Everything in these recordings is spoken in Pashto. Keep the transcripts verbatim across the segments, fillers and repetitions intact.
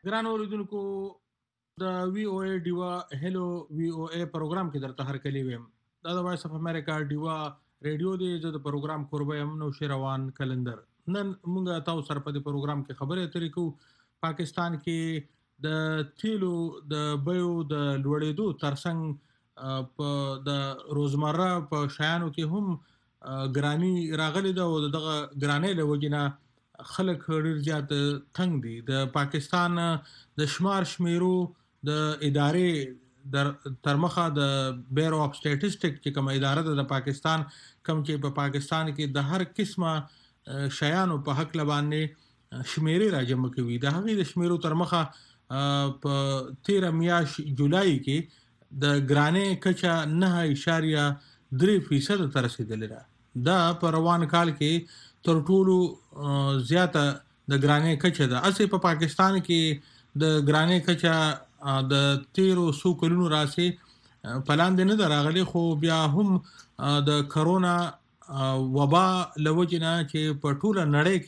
ګران اوریدونکو د وی او ای ډیوا هلو وی او ای پروګرام کې درته هر کلی ویم دا د وایس اف امریکا ډیوا ریډیو دی زه د پروګرام کوربه يم نو شیروان کلندر نن موږ تاسو سره په دې پروګرام کې خبرې اترې کوو پاکستان کې د تیلو د بیو د لوړېدو ترڅنګ په د روزمره په شیانو کې هم ګرانی راغلي ده او دغه ګرانی له وجې نه خلک ډېر زیات تنګ دي د پاکستان د شمار شمیرو د ادارې در تر مخه د بیرو اف سټیټسټک چې کوم اداره ده د پاکستان کوم چې په پاکستان کې د هر قسمه شیانو په حق لبانې شمیرې راجمع کوي د هغې د شمیرو تر مخه په تیره میاشت جولای کې د ګرانۍ کچه نهه اعشاریه درې فیصد ته رسېدلې ده دا په روان کال کې تر ټولو زیاته د ګرانۍ کچه ده اسې په پاکستان کې د ګرانۍ کچه د تیرو څو کلونو راسې په لاندې نه ده راغلې خو بیا هم د کرونا وبا له وجې نه چې په ټوله نړۍ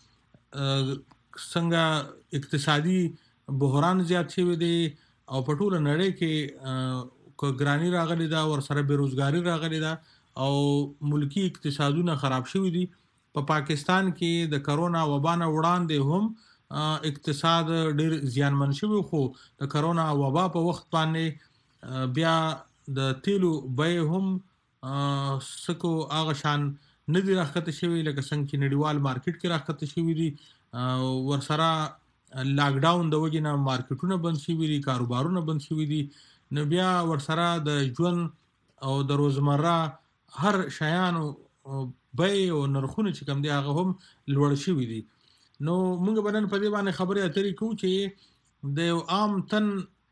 کې څنګه اقتصادي بحران زیات شوی دی او په ټوله نړۍ کې ګرانۍ راغلې ده ورسره بېروزګاري راغلې ده او ملکی اقتصادونه خراب شوي دي په پا پاکستان کې د کرونا وبا نه وړاندې هم اقتصاد ډیر زیانمن شوی خو د کرونا وبا په وخت باندې بیا د تیلو بیې هم سکو هغه شان نه دي راښکته شوي لکه څنګه چې نړیوال مارکیټ کې راښکته شوي دي ورسره لاکډاون د وجې نه مارکیټونه بند شوي دي کاروبارونه بند شوي دي نو بیا ورسره د ژوند او د روزمره هر شیانو بیې او نرخونه چې کوم دي هغه هم لوړ شوي دي نو موږ به نن په دې باندې خبرې اترې کوو چې د یو عام تن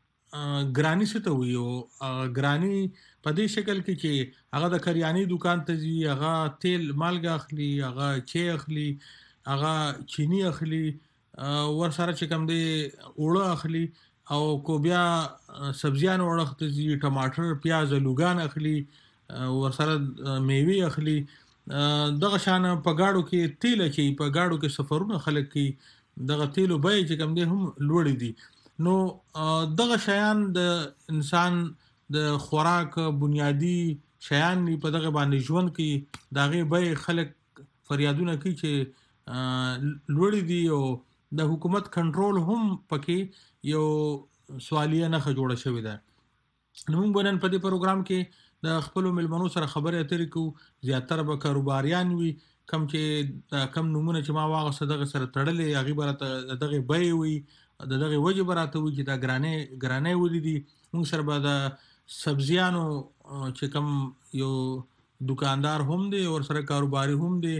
ګراني څه ته وایي او ګراني په دې شکل کې چې هغه د کریانې دوکان ته ځي هغه تیل مالګه اخلي هغه چای اخلي هغه چینی اخلي ورسره چې کوم دی اوړه اخلي او کو بیا سبزیانو اړخ ته ځي ټماټر پیاز لوګان اخلي ورسره میوې اخلي دغه شان په گاډو کې تیل چې په گاډو کې سفرونه خلک کوي دغه تیلو بیې چې کوم دی هم لوړې دي نو دغه شیان د انسان د خوراک بنیادی شیان په دغه باندې ژوند کې د هغې بیې خلک فریادونه کوي چې لوړې دي او د حکومت کنټرول هم پکې یو سوالیه نښه جوړه شوې ده نو موږ به نن په دې پروګرام کې د خپلو مېلمنو سره خبرې اترې کوو زیاتره به کاروباریان وي کم چې کم نومونه چې ما واغسته دغه سره تړلې هغې به راته دغې بیې وي د دغې وجې به راته وي چې دا ګرانۍ ګرانۍ ولې دي موږ سره به د سبزیانو چې کوم یو دوکاندار هم دی ورسره کاروباري هم دی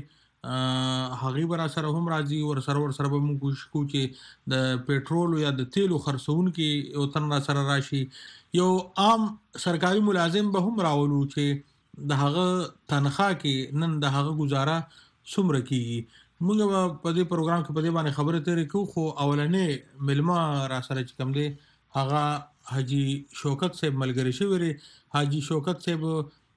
هغې به را سره هم راځي ورسره ورسره به موږ کوشش کوو چې د پیټرولو یا د تیلو خرڅوونکي یو تن را سره راشي یو عام سرکاري ملازم به هم راولو چې د هغه تنخواه کې نن د هغه ګزاره څومره کېږي موږ به په دې پروګرام کې په دې باندې خبرې اترې کوو خو اولنې مېلمه را سره چې کوم دی هغه حاجي شوکت صاحب ملګری شوي دی حاجي شوکت صاحب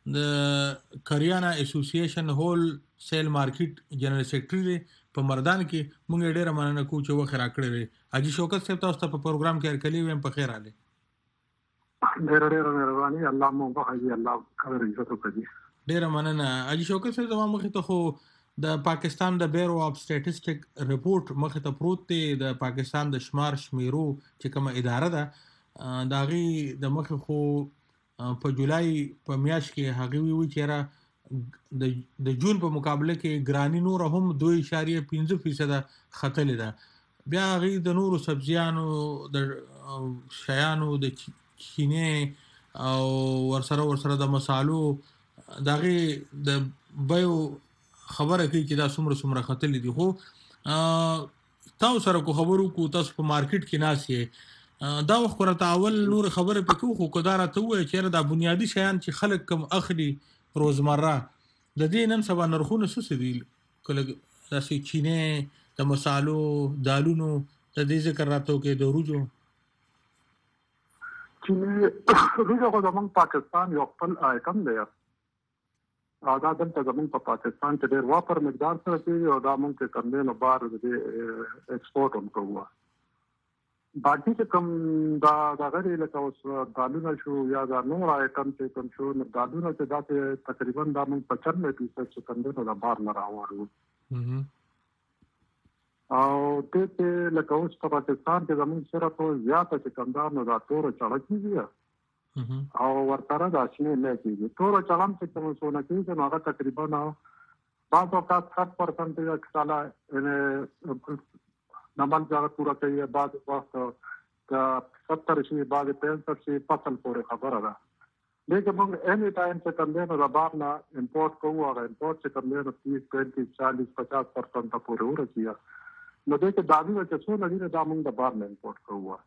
د کریانه اسوسییشن هول سیل مارکیټ جنرال سیکرټري دی په مردان کې موږ یې ډېره مننه کوو چې وخت راکړی دی حاجي شوکت صاحب تاسو ته په پروګرام کې هرکلی ویم په خیر راغلی ډېره ډېره مهرباني الله مو وبخښي الله قدر عزت وکړي ډېره مننه حاجي شوکت صاحب زما مخې ته خو د پاکستان د بیرو اف سټیټسټک رپورټ مخې ته پروت دی د پاکستان د شمار شمیرو چې کومه اداره ده د هغې د مخې خو په جولای په میاشت کې هغې وویل چې یاره د جون په مقابله کې ګراني نوره هم دوه اعشاریه پنځه فیصده ختلې ده بیا هغې د نورو سبزیانو د شیانو د چینې او ورسره ورسره د مسالو د هغې د بیو خبره کوي چې دا څومره څومره ختلې دي خو تاسو سره کو خبرو کو تاسو په مارکیټ کې ناست یې دا وخت خو راته اول نور خبرې پکې کوو خو که دا راته ووایه چې یاره دا بنیادي شیان چې خلک کوم اخلي روزمره د دې نن سبا نرخونه څه څه دي کله داسې چینې د مسالو دالونو د دې ذکر راته وکړې د وریجو چینې وریجو خو زموږ پاکستان یو خپل آیټم دی دا دلته زموږ په پاکستان کې ډېر وافر مقدار سره کېږي او دا موږ چې کوم دی نو بهر د دې ایکسپورټ هم کوو باقي چې کوم دا د غیر لکه اوس دالونه شو یا دا نور آیټم چې کوم شو نو دالونه چې دا تقریبا دا موږ په چرمه پیسه چې کوم دی نو دا بار نه راوړو او ته چې لکه اوس په پاکستان کې زموږ سره په زیاته چې کوم دا نو دا تور چړه کیږي او ورته دا شنه نه کیږي تور چړم چې کوم څونه کیږي نو هغه تقریبا بعض اوقات साठ परसेंट या साला नमन जगह पूरा चाहिए बाद वक्त का सत्तर से बाद पैंसठ से फसल पूरे खबर है लेकिन हम एनी टाइम से करने में रबार ना इंपोर्ट को हुआ इंपोर्ट से करने में तीस पैंतीस चालीस पचास परसेंट तक पूरे हो रही है न देखे दादी में चसो नदी ने दामंग रबार ने इंपोर्ट को हुआ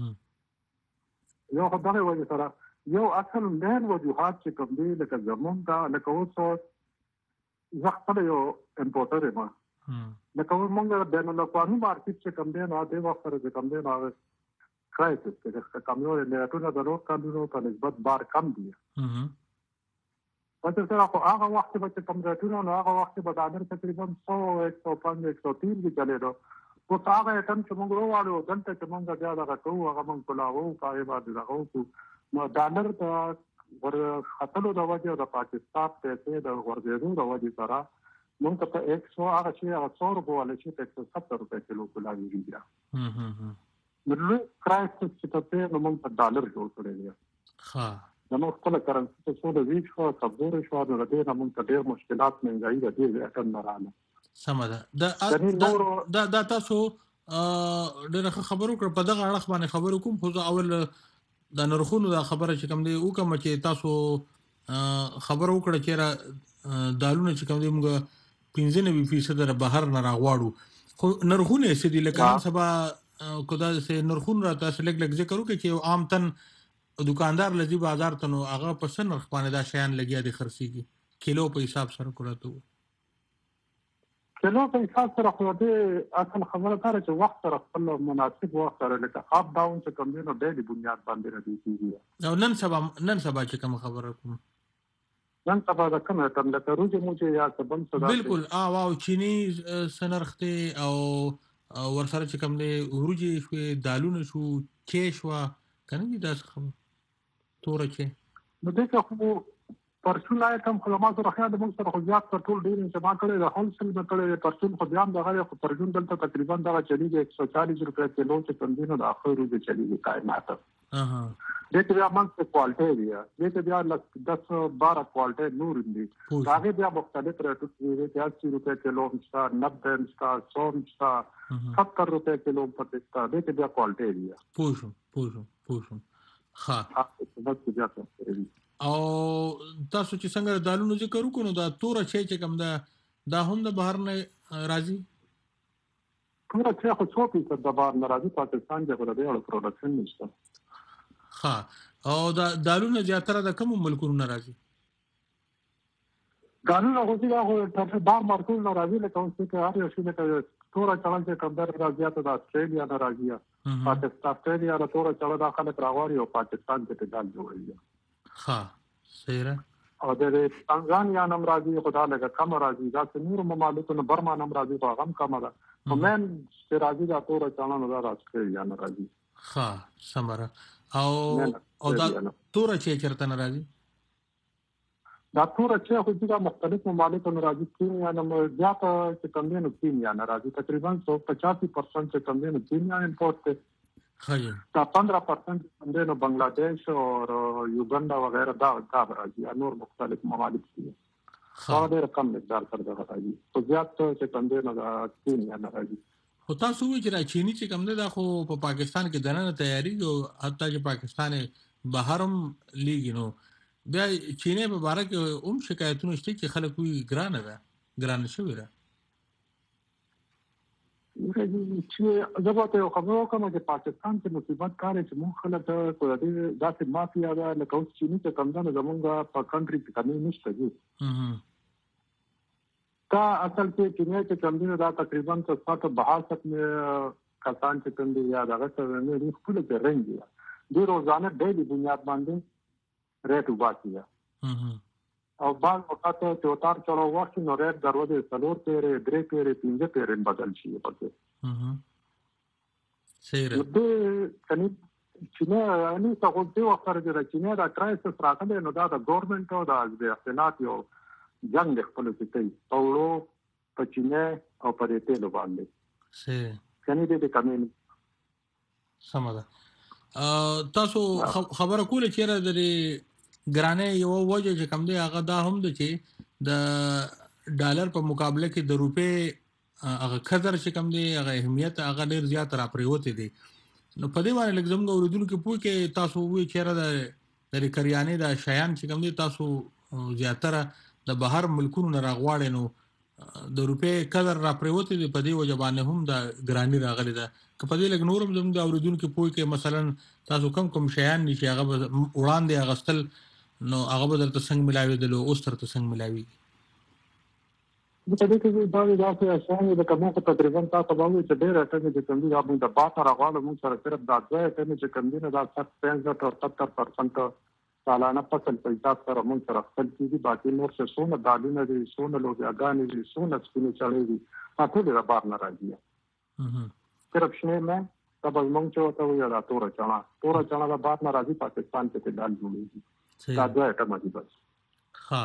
यो खबर है वजह सरा यो असल मेन वजूहात से कम दी लेकिन जमुन का लेकिन वो زخته یو امپورټر ما نو کوم موږ د نن په انو مارکیټ چې کوم دی نو د وخت سره د کوم دی نو کرایسس چې کامیو نه ټول د روډ کامیو په نسبت بار کم دی په تاسو سره هغه وخت به کوم راټونو نو هغه وخت به د اندر تقریبا سو एक सौ पाँच एक सौ तीन کې چلے نو په هغه ټم چې موږ وروړو دلته چې موږ بیا دا کوو هغه موږ کولاو پای باندې راغو نو ډالر ته ور خطلو د وجه د پاکستان پیسې د ورګېدو د وجه سره موږ ته एक सौ هغه چې هغه سو روپے ولې چې एक सौ सत्तर روپے کیلو کولاوي دي هم هم نو کرایسس چې ته نو موږ په ډالر جوړ کړی دی ها نو خپل کرنسي څه څه د ویچ خو کمزور شو د دې موږ ته ډېر مشکلات منځای دي د اټن نه رااله سمه ده دا دا تاسو ډېر خبرو کړ په دغه اړه باندې خبرو کوم خو اول دا نرخونو دا خبره چې کوم دی او کوم چې تاسو خبرو کړه چې را دالونه چې کوم دی موږ پنځه نوي فیصد در بهر نه راغواړو خو نرخونه سې دي لکه سبا کودا سه نرخون را تاسو لګ لګ ذکر وکړي چې عام تن دکاندار لذي بازار ته نو هغه په سن نرخ باندې دا شیان لګیا دي خرسيږي کیلو په حساب سره کولاته کله په حساب سره خو دې اصل خبره ده چې وخت سره خپل مناسب وخت سره لکه اپ ډاون چې کوم دی نو ډېری بنیاد باندې راځي کیږي نو نن سبا نن سبا چې کوم خبره کوم نن سبا دا کومه تم لکه روزي مو چې یا سبم صدا بالکل اه واو چینی سنرخته او ورسره چې کوم دی ورجی شو دالونه شو کې شو کنه دې داس خبر تور کې نو دغه خو پرچون آیټم خو ما سره خیال د موږ سره خو زیات ټول ډیر چې ما کړی د هولسل به کړی پرچون خو بیا د غره خو پرچون دلته تقریبا دا چلیږي एक सौ चालीस روپے کیلو چې کوم دینو د اخر روزه چلیږي کائنات اها دغه بیا موږ څه کوالټي دی دغه بیا دس بارہ کوالټي نور دي هغه بیا مختلف ریټ دي چې اسی روپے کیلو مشتا نبے مشتا سو مشتا ستر روپے کیلو پټستا دغه بیا کوالټي دی پوښ پوښ پوښ ها بس بیا څه او تاسو چې څنګه دالونو ذکر وکړو دا تور چې چې کوم دا دا هم د بهر نه راځي تور چې خو څو فیصد د بهر نه راځي پاکستان کې غوړه دی او پروډکشن نشته ها او دا دالونو زیاتره د کوم ملکونو نه راځي دالونو خو دا خو د بهر مارکونو نه راځي لکه اوس چې هر یو شی ته تور چلن چې کوم در راځي ته د استرالیا نه راځي پاکستان استرالیا د تور چلن داخله راغوري او پاکستان کې ته دال جوړیږي ها سیره او د تنزانیا نم راځي خدا لګه کم راځي دا نور ممالک نو برما نم راځي خو غم کم ده ومن چې راځي دا تور چلن دا راځي یا نه راځي ها سمره او او دا تور چې چرته نه راځي دا تور چې خو دا مختلف ممالک نو راځي کینیا نم زیات چې کم نه کینیا نه راځي تقریبا सौ पचासी परसेंट چې کم نه کینیا امپورټ ته دا पंद्रह परसेंट बंदे नो बांग्लादेश और युगांडा वगैरह दा का राजी और मुख्तलिफ ममालिक की خاطر کم مقدار پر دغه راځي خو زیات څه بندې نه کینیا نه راځي خو تاسو وی چې چینی چې کوم ده خو په پاکستان کې دنه تیاری او حتی چې پاکستان بهرم لیګ نو بیا چینه په باره کې اوم شکایتونه شته چې خلک وی ګرانه ده ګرانه شوی ده چې زبته خبرو کوم چې پاکستان کې مصیبت کار چې مونږ خلک کو دې داسې مافیا ده لکه اوس چینی چې کم ده زمونږ په کنټري کې کمی نشته دي تا اصل کې چینی چې کم دي دا تقریبا ستاسو بحثت میں کسان چې کوم دي یا دغه څه نه لري خپل کې رنګ دي د روزانه ډېری بنیاد باندې ریټ وباسي او بعض وخت ته اوتار چلو وخت نو ریټ دروازه څلور پیره درې پیره پنځه پیره بدل شي پکې صحیح نو د کني چې نه اني څنګه د وخت سره چې نه دا کرایسس راغلی نو دا د ګورنمنت او د اختلاف یو جنگ د خپل څه کوي او په چینه او په دې ته باندې صحیح کني دې کمین سم ده. تاسو خبره کوله چې را د ګرانه یو وجه چې کم دی هغه دا هم د چې د ډالر په مقابله کې د روپې هغه قدر چې کم دی هغه اهمیت هغه ډیر زیات را پریوته دي. نو په دې باندې لږ زموږ اوریدونکو پوه کې تاسو وی چیرې د د کریانې د شیان چې کم دي تاسو زیاتره د بهر ملکونو نه راغواړي نو د روپې قدر را پریوته دي په دې وجه باندې هم د ګرانی راغلي ده. که په دې لږ نورم زموږ د اوریدونکو پوه کې مثلا تاسو کم کم شیان نشي هغه وړاندې اغستل نو هغه به درته څنګه ملاوي دي او اوس ترته څنګه ملاوي د دې کې دا د داسې اشیاء د کومه تقریبا تاسو باندې چې ډېر ټکي چې کوم دي هغه د باطر غواړو موږ سره صرف دا ځای ته چې کوم دي نه دا پنځه تر ستر پرسنټ سالانه فصل په حساب سره موږ سره خپل کیږي باقي نور څه سونه دالونه دي سونه لوګاګانې دي سونه سپینې چړې دي تاسو دې بار نه راځي صرف شنه مې تاسو موږ چې وته وي دا تور چانا تور چانا د بار نه راځي پاکستان کې دال جوړيږي دا ځای ته مې بس ها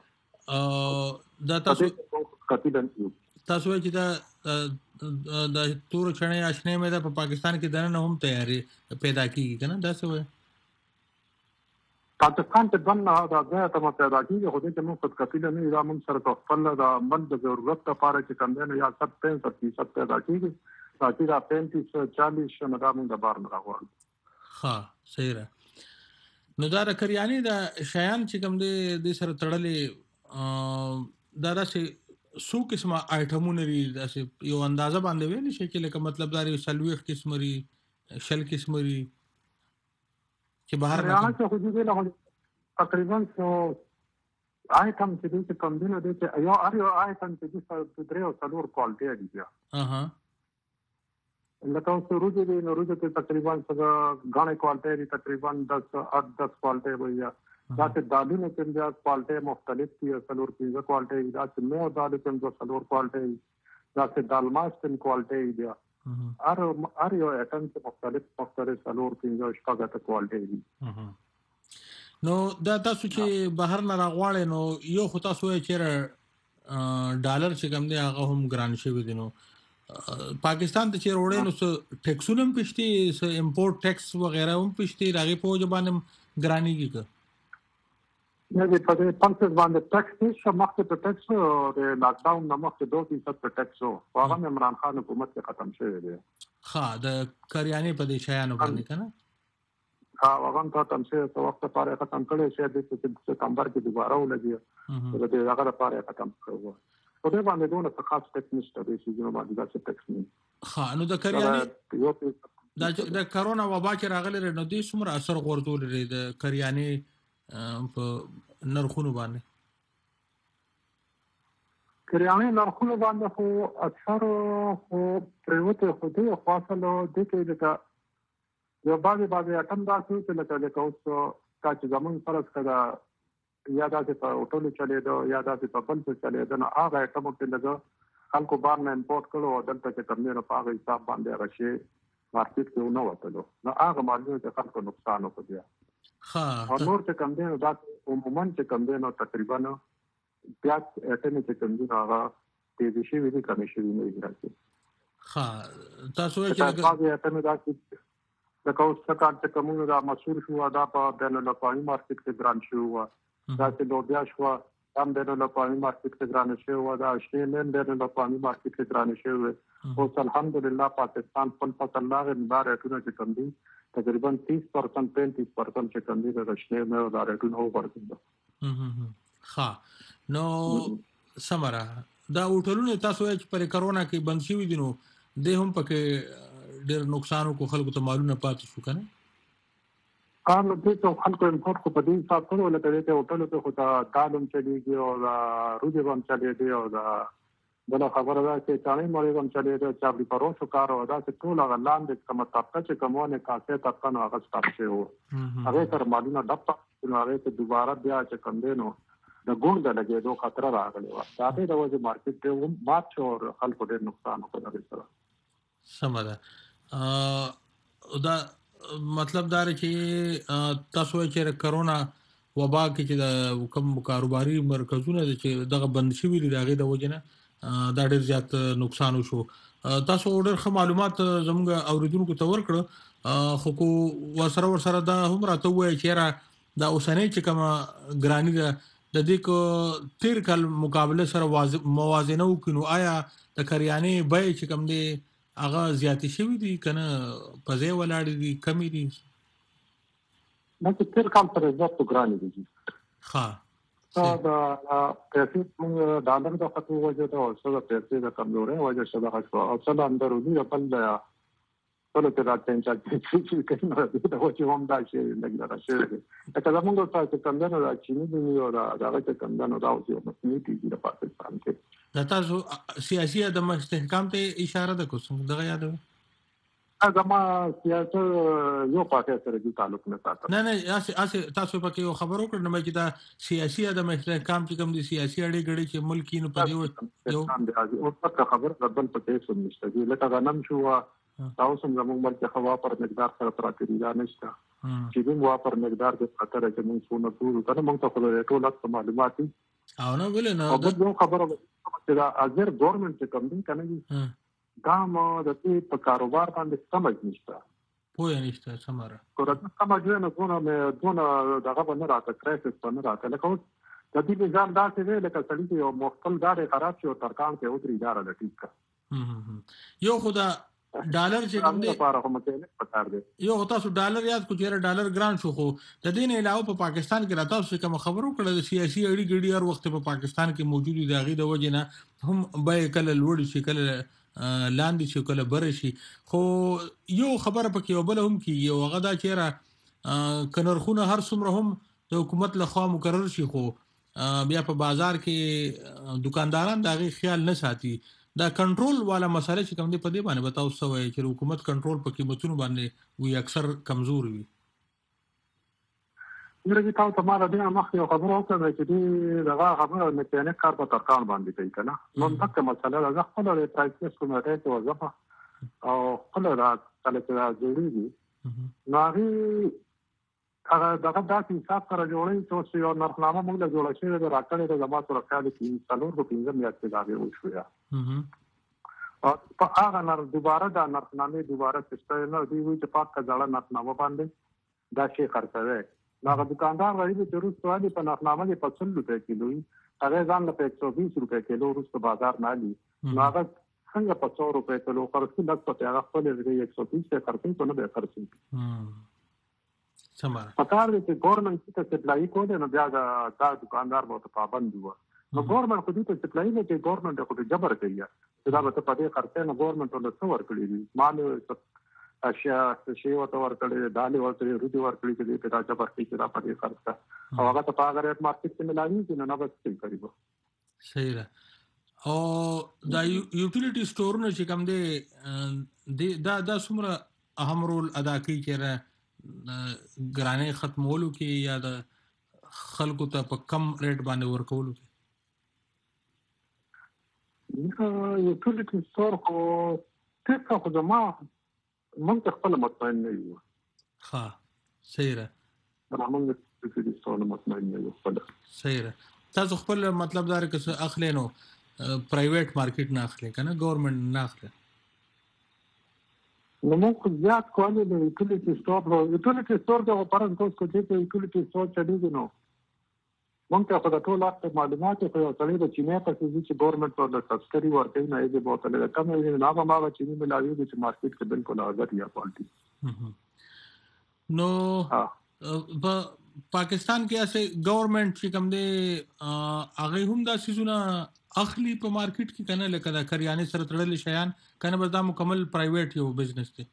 دا تاسو تاسو چې دا د تور چنې آشنه مې دا په پاکستان کې دنه هم تیاری پیدا کیږي کنه دا څه وای پاکستان ته دنه دا ځای ته پیدا کیږي خو دې چې موږ خود کفیل نه یو موږ سره خپل د من د ضرورت لپاره چې کم نه یا ستاسو پنځه پیدا کیږي تاکي دا پنځه چالیس شنه دا موږ د بار نه راغورو ها صحیح را نو دا کریانی دا شیان چې کوم دې د سره تړلې دا داسې سو قسمه آیټمونه لري داسې یو اندازه باندې ویل شي چې لکه مطلب دا یو سلويخ قسم لري شل قسم لري چې بهر نه راځي خو دې له تقریبا سو آیټم چې دې کوم دي نو دې یو اړ یو آیټم چې دې درې او څلور کوالټي دي بیا اها لکه اوس روزه دې نو روزه ته تقریبا څنګه غاڼه کوالټي دي تقریبا دس اټ دس کوالټي وي دا چې دالونه کې بیا کوالټي مختلف دي څلور پیزه کوالټي دا چې نو دالو کې د څلور کوالټي دا چې دالماس کې کوالټي دي ار ار یو اټم کې مختلف مختلف څلور پیزه شپږه کوالټي دي نو دا تاسو چې بهر نه راغواړئ نو یو خو تاسو یې چیرې ډالر چې کوم دی هغه هم ګران شوی دی نو پاکستان ته چې وروړي نو څه ټیکسونه هم پښتي څه امپورټ ټیکس وغیرہ هم پښتي راغي په وجه باندې ګرانیږي نه دې په دې پنځه باندې ټیکس چې مخکې ته ټیکس د لاک ډاون نه مخکې دوه فیصد په ټیکس او هغه عمران خان حکومت کې ختم شوی دی ها د کریانې په دې شیانو باندې کنه ها هغه ختم شوی په وخت لپاره ختم کړي چې د سپتمبر کې دوباره ولګي د دې هغه لپاره ختم کړو په دې باندې دونه څه خاص ټیکس نشته د شي نو باندې دا ټیکس نه ها نو د کریانې د کرونا وبا کې راغلی نو دې څومره اثر غورځول لري د کریانې په نرخونو باندې کریانې نرخونو باندې خو اکثر خو پریوته خو دې خاصلو د کې د یو باندې باندې اټم دا څه لکه لکه اوس کا چې زمون فرض کړه یا دا چې په هوټل چلے دو یا دا چې په بل څه چلے دو نو هغه اټم په لګه خلکو بار نه امپورټ کړو او دلته چې کم نه په هغه حساب باندې راشي مارکیټ کې نو وته نو هغه مالونه چې خلکو نقصان وکړي ها او نور چې کم دي نو دا عموما چې کم دي نو تقریبا بیا اټنه چې کم دي هغه تیزی شي وی کمی شي نه راځي ها تاسو چې هغه اټنه دا چې د کوم څه کار چې کومه دا مسؤل شو دا په بین الاقوامي مارکیټ کې ګران شو دا چې لوبیا شو هم بین الاقوامي مارکیټ کې ګران شو دا شی نه بین الاقوامي مارکیټ کې ګران شو او الحمدلله پاکستان په فصل لاغ بار اټونه چې کم دي تقریبا تیس پرسنٹ پینتیس پرسنٹ چې کم دي د رښتینې مې دا ریټونه وګورئ ها نو سمرا دا هوټلونه تاسو چې پر کرونا کې بند شوي دي نو د هم پکې ډېر نقصان کو خلکو ته معلومه پاتې شو کنه کار نو دې ته خلکو امپورټ کو په دې حساب سره لکه دې هوټل ته خو دا دالم چلیږي او دا روزي هم چلیږي او دا بل خبره ده چې ثاني مړ هم چلیږي چې په پروسو کار او دا چې ټول غلان د کومه طبقه چې کومونه کاسه طبقه نو هغه ستاسو شو هغه تر معلومه ډپ نو هغه ته دوباره بیا چې کم دی نو د ګوند لګي دوه خطر راغلی و دا ته د وځي مارکیټ ته هم مات شو او خلکو ډېر نقصان وکړ سره سمه ده دا مطلب دا چې تاسو چې کرونا وبا کې چې د کوم کاروباري مرکزونه چې دغه بند شوي دي دغه د وجنه دا ډیر زیات نقصان وشو. تاسو ډېر ښه معلومات زموږ اوریدونکو ته ورکړه، خو کو ورسره ورسره دا هم راته وایي چې را دا اوسنۍ چې کومه ګرانی ده د دې کو تیر کال مقابله سره موازنه وکړو، آیا د کریانې بیې چې کوم دی هغه زیاتې شوي دي کنه په ځای ولاړې دي کمې دي؟ دا چې تیر کال سره زیات ګرانې دي. ښه دا پیسې موږ ډالر د خطو وجه ته او څه د پیسې د کمزورۍ وجه څه د خطو او څه د اندرونی خپل د ټول ته راځي چې کله نو دا وجه هم دا شي لګا راشه دا موږ ته چې کمزنه راځي نو یو دا دا چې کمزنه راوځي او مسئولیت دي د پاکستان کې. دا تاسو سیاسي د استحکام ته اشاره ده کوم دغه یاد هغه ما سیاست یو پاتې سره د تعلق نه ساتل. نه نه اسه تاسو پکې یو خبرو کړم چې دا سیاسي د استحکام چې کوم دي سیاسي اړې غړي چې ملکی نو په یو یو او څه خبر بدل پکې سم نشته دي لکه غنم شو تاسو موږ ملک هوا پر مقدار سره پراتی دا نشته چې موږ پر مقدار د خطر چې موږ څونه ټول کنه موږ ته خو ټول معلومات او نو ولې نه دا یو خبره چې دا اگر ګورنمنت چې کوم دي کنه دا مو د دې په کاروبار باندې سمج نشته پوهه نشته سماره کورته سمج نه دونه مې دونه دغه باندې راته کرایسس باندې راته لکه د دې نظام دا څه دی لکه سړی یو مختل دار خراب شي او ترکان ته اوتري اداره لټیک یو خدا ډالر چې کوم دی لپاره هم کې پکار دی یو تاسو ډالر یاد کو چیرې ډالر ګران شو خو د دې نه علاوه په پاکستان کې راته څه کوم خبرو کړل د سیاسي اړي ګډي هر وخت په پاکستان کې موجود دي غي د وجه نه هم به کله لوړ شي کله لاندې شي کله بر شي، خو یو خبره پکې وبله هم کې یو غدا چیرې کنرخونه هر څومره هم د حکومت له خوا مقرر شي خو بیا په بازار کې دکانداران دا غي خیال نه ساتي. دا کنټرول والا مسله چې کوم دی په دې باندې بتاو سوې چې حکومت کنټرول په قیمتونو باندې وی اکثر کمزور وي. ورته تاسو ته ما د دې مخ یو خبره وکړه چې دې دغه خبره مکانیک کار په ترکان باندې کوي کنه نو تک مسله دا خپل د پرایسس کومه ته وځه او خپل را کله چې راځي نو هغه دغه داسې حساب سره جوړي چې یو نرخنامه موږ له جوړه شوی د راکړې د جماعت سره خیال کې څلور په پنځه میاشتې دا به وشو او په هغه نر دوباره دا نرخنامه دوباره سیستم نه دی وي چې پاک کځاله نرخنامه باندې دا شی خرڅوي هغه دکاندار راځي چې روز سوالي په نرخنامه کې په څلور روپے کیلو هغه ځان له په ایک سو بیس روپے کیلو روز په بازار نه لي هغه څنګه په سو روپے کیلو خرڅي لږ په هغه خپل د ایک سو بیس خرڅي په نه به خرڅي سماره پکار دي چې ګورنمنت ته سپلای کوي نو بیا دا دکاندار به پابند وي نو ګورنمنت خو دې ته سپلای نه کوي ګورنمنت خو دې جبر کوي چې دا به په دې خرڅه نه ګورنمنت له څو ورکړي دي مال اشیاء شی وته ورکړي دالي ورکړي روټي ورکړي چې دې ته جبر کوي چې دا په دې خرڅه او هغه ته په هغه ریټ مارکیټ کې ملایي چې نه نه بس څه کوي. صحیح ده. او دا یوټیلیټي سٹورونه چې کوم دي دا دا څومره اهم رول ادا کوي چې ګرانې ختمولو کې یا د خلکو ته په کم ریټ باندې ورکولو کې؟ یو ټول کې ستور خو څه خو زما موږ خپل مطمئن نه یو. ها صحیح ده. موږ چې ستور مطمئن نه یو خپل. صحیح ده. تاسو خپل مطلب دار کې اخلي نو پرایویټ مارکیټ نه اخلي کنه ګورنمنت نه اخلي. نو موږ زیات کولی د یوټیلیټي سٹور نو یوټیلیټي سٹور د پران کوس کو چې یوټیلیټي سٹور چلیږي نو موږ ته خدای ټول وخت معلومات خو یو څلې د چینه په څیر چې ګورنمنت ورته سبسایډي ورکوي نه یې بوتل له کم نه نه ما ما چینه ملاوي د مارکیټ کې بالکل آزاد یا پالټي نو په پاکستان کې اسه ګورنمنت چې کوم دی هغه هم دا سيزونه اخلي په مارکیټ کې کنه لکه دا کریانې سره تړل شیان کنه بس دا مکمل پرایویټ یو بزنس دی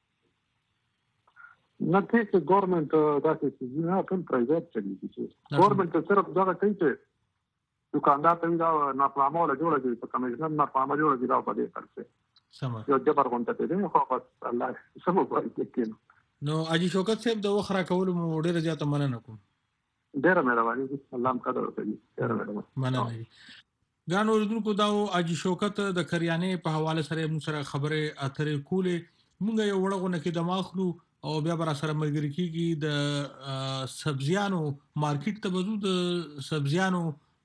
نه چې ګورنمنت دا چې نه ټول پرایویټ چلیږي چې ګورنمنت صرف دا کوي چې دکاندار ته دا ناپامه ولا جوړه چې کمیشنر ناپامه جوړه دا په دې خرڅه سم یو جبر غونډه ته دی خو بس الله سمو کوي کېنو نو اجي شوکت صاحب د وخره کول مو ډیره زیاته مننه کوم. ډیره مهرباني الله هم قدر کوي. ډیره مهرباني مننه. ګان اوردونکو دا اجي شوکت د کریانې په حواله سره موږ سره خبره اترې کولې مونږ یو وړغونه کې د ماخلو او بیا بر سره ملګری کیږي د سبزیانو مارکیټ ته بزو د سبزیانو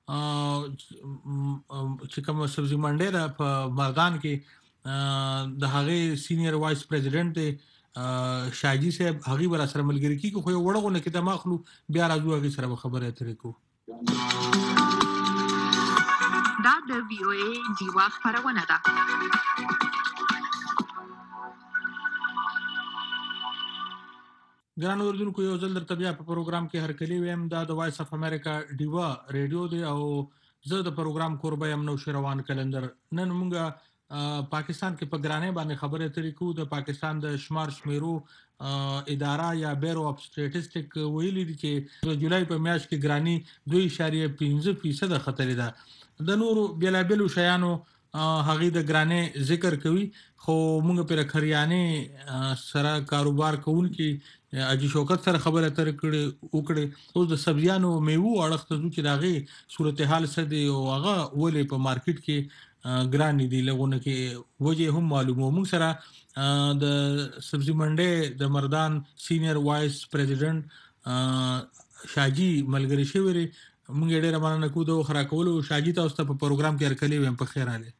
چې کوم سبزی منډي ده په مردان کې د هغه سینیئر وایس پریزیډنټ دی شاجي صاحب هغه بر سره ملګری کیږي خو یو وړغونه کې د ماخلو بیا راځو هغه سره خبره اترې کو. دا د وی او ای دیوا خبرونه ده. ګران اوردونکو یو ځل درته بیا په پروګرام کې هرکلی ویم دا د وایس اف امریکا دیوا ریډیو دی او زه د پروګرام کوربه یم نوشیر روان کلندر. نن مونږ پاکستان کې په ګرانې باندې خبره اترې کو. د پاکستان د شمار شمیرو اداره یا بیرو اف سټیټسټیک ویلي دي چې د جولای په میاشت کې ګرانی دوه اعشاریه پنځه فیصد خطرې ده. د نورو بیلابلو شیانو هغه د ګرانې ذکر کوي خو موږ پر خریانه سره کاروبار کوونکي اجي شوکت سره خبره تر کړي وکړي اوس د سبزیانو میوه اړخ ته چې داغه صورتحال څه دی او هغه ولې په مارکیټ کې ګران دي لغونه کې وجه هم معلومه. موږ سره د سبزی منډي د مردان سینیئر وایس پریزیډنټ شاجي ملګری شوی. موږ ډېر مننه کوو د خرا کولو. شاجي تاسو ته په پروګرام کې هرکلی ویم په خیر اله.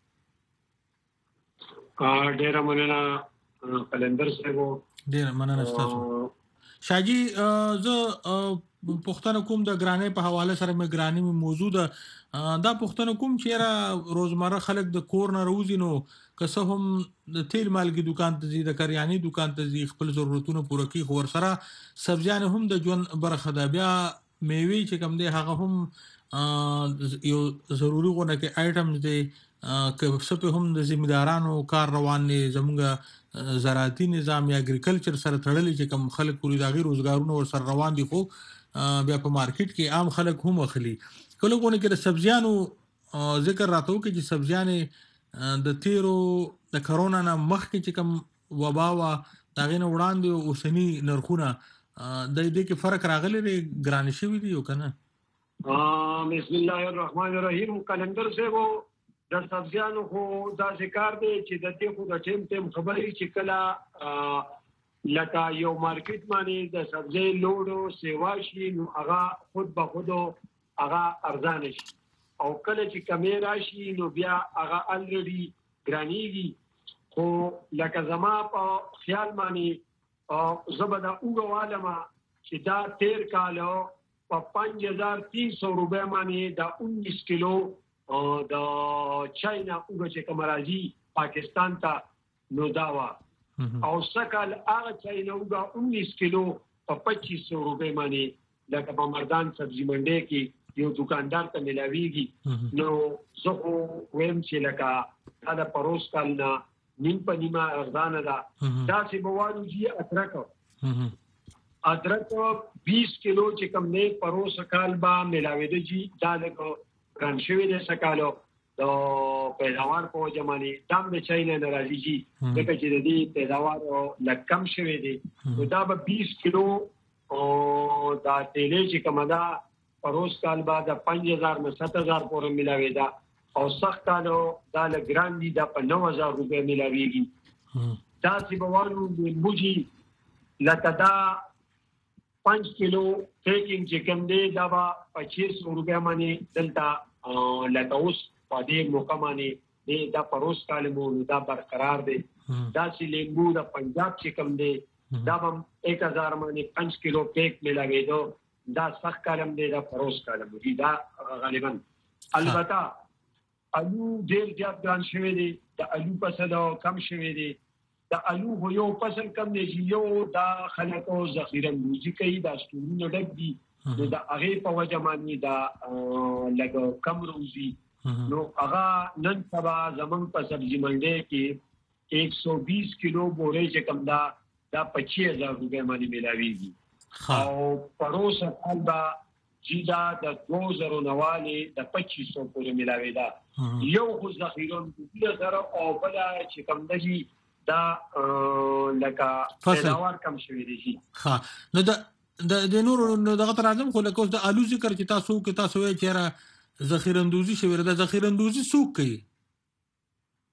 ډېر مننه کلندر صاحب. ډېر مننه تاسو شاجي. زه پښتنه کوم د ګرانې په حواله سره مې ګرانې موضوع ده دا پښتنه کوم چې را روزمره خلک د کور نه روزي نو که څه هم د تیل مالګي دکان ته ځي د کریاني دکان ته ځي خپل ضرورتونه پوره کوي خو ورسره سبزیان هم د ژوند برخه ده. بیا میوه چې کوم دی هغه هم یو ضروری غونه کې آیټمز دی که څه هم د ذمہدارانو کار روان دي. زموږ زراعتي نظام یا اګریکلچر سره تړلې چې کوم خلک پوری داغي روزګارونه ور سره روان دي خو بیا په مارکیټ کې عام خلک هم اخلي. کله کوونه کې د سبزیانو ذکر راته وکړي چې سبزیانې د تیرو د کرونا نه مخکې چې کوم وبا وا داغې نه وړاندې اوسنی نرخونه د دې کې فرق راغلی دی ګران شوی دی او کنه. بسم الله الرحمن الرحیم. کلندر صاحب د سبزیانو خو دا ذکر دی چې د دې خو د ټیم ټیم خبرې چې کله لکه یو مارکیټ باندې د سبزی لوډو سیوا شي نو هغه خود به خود هغه ارزانه شي او کله چې کمی راشي نو بیا هغه الریډي ګرانیږي. خو لکه زما په خیال باندې زبده وګوالما چې دا تیر کالو په پنځه هزار تین سو روپے باندې دا انیس کیلو د چاینا وګ چې کوم راځي پاکستان ته نو دا وا او سکل هغه چاینا وګ انیس کیلو په پچیس سو روپے باندې لکه په مردان سبزی منډي کې یو دکاندار ته ملاويږي. نو زه ویم چې لکه دا پروس کال نه نیم په نیمه ارزانه ده. دا چې بوالو جی ادرک ادرک بیس کیلو چې کوم نه پروس کال با ملاوي دي دا لکه ګران شوی دی سکالو د پیداوار په جمعنی دام د چاینا ناراضي جی دغه چې د دې پیداوار لکم شوی دی نو دا به بیس کیلو او دا تیلې چې کومه ده پروس کال بعد پنځه هزار نه سات هزار پورې ملاوي دا او سخت کالو دا لګران دي دا په نو هزار روپے ملاويږي. دا چې بوالو د بوجي لکه دا پنځه کیلو پیکینګ چې کوم دی دا به پچیس روپے باندې دلته لکه اوس په دې موقع باندې دا پروس کال مو دا برقرار دی. دا چې لیمبو د پنجاب چې کوم دی دا هم ایک هزار باندې پنځه کیلو پیک ملاوي دو دا سخت کالم دی دا پروس کالم دی دا غالبا. البته الو ډیر زیات ګران شوی دی د الو فصل کم شوی دی. د الو هو یو فصل کم دی چې یو دا خلکو ذخیره موزي کوي دا ستورونه ډک دي نو دا هغه په وجه باندې دا لګو کم روزي نو هغه نن سبا زمون په سبزی منډي کې ایک سو بیس کیلو بورې چې کم دا دا پچیس هزار روپے باندې ملاويږي. او پروس البا جیدا د دو زره نواله د پچیس سو پورې ملاوي دا یو خو ذخیرون د سره او بل چې کم دي دا لکه پیداوار کم شوی دی. ها نو د د نور دغه تر اعظم خو لکه د الو ذکر چې تاسو کې تاسو یې چیرې ذخیره اندوزي شوی دا ذخیره اندوزي څوک کوي؟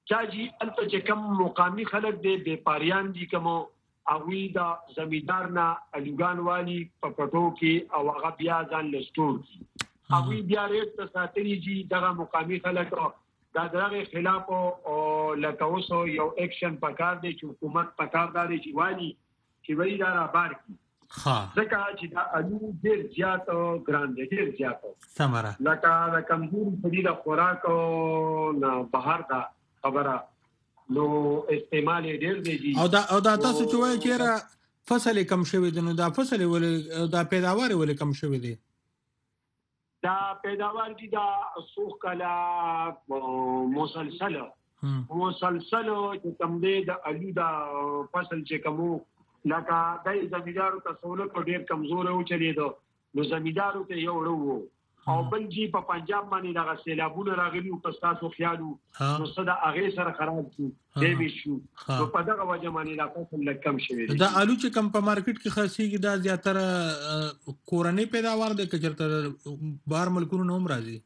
چاجي الته چې کم مقامی خلک دي بیپاریان دي کوم اوی دا زمیدار نه الګان والی په پټو کې او هغه بیا ځان لستور کی اوی بیا ریټ ته ساتري جی دغه مقامی خلک دا دغه خلاف او لکوسو یو اکشن پکار دی چې حکومت پکار دی چې والی چې وی دا را بار کی ها ځکه چې دا الو ډیر زیات ګران دی ډیر زیات سمره لکه د کمزوري په دې خوراک نه بهر دا خبره نو استعمال ډیر دی او دا او دا تاسو چې وایي چې را فصل کم شوی دی نو دا فصل ولې دا پیداوار ولې کم شوی دی دا پیداوار دي دا سوخ کلا مسلسل مسلسل چې کوم دی د الو دا فصل چې کومو لکه دای زمیدارو ته سہولت ډیر کمزور او چلی دو نو زمیدارو ته یو ورو او بل جی په پنجاب باندې دغه سیلابونه راغلي او تاسو خیالو نو صدا هغه سره خراب شو دی شو نو په دغه وجه باندې لا فصل کم شوی دا الو چې کم په مارکیټ کې خاصيږي دا زیاتره کورنۍ پیداوار د کچرته بهر ملکونو نوم راځي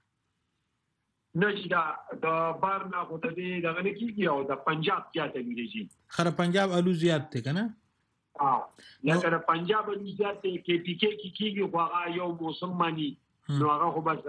نه چې دا د بهر نه خو ته دغه نه کیږي او د پنجاب زیاته ویږي خره پنجاب الو زیات دی کنه اه لکه پنجاب الو زیات کې پی کې کی کیږي خو هغه یو موسم مانی نو هغه خو بس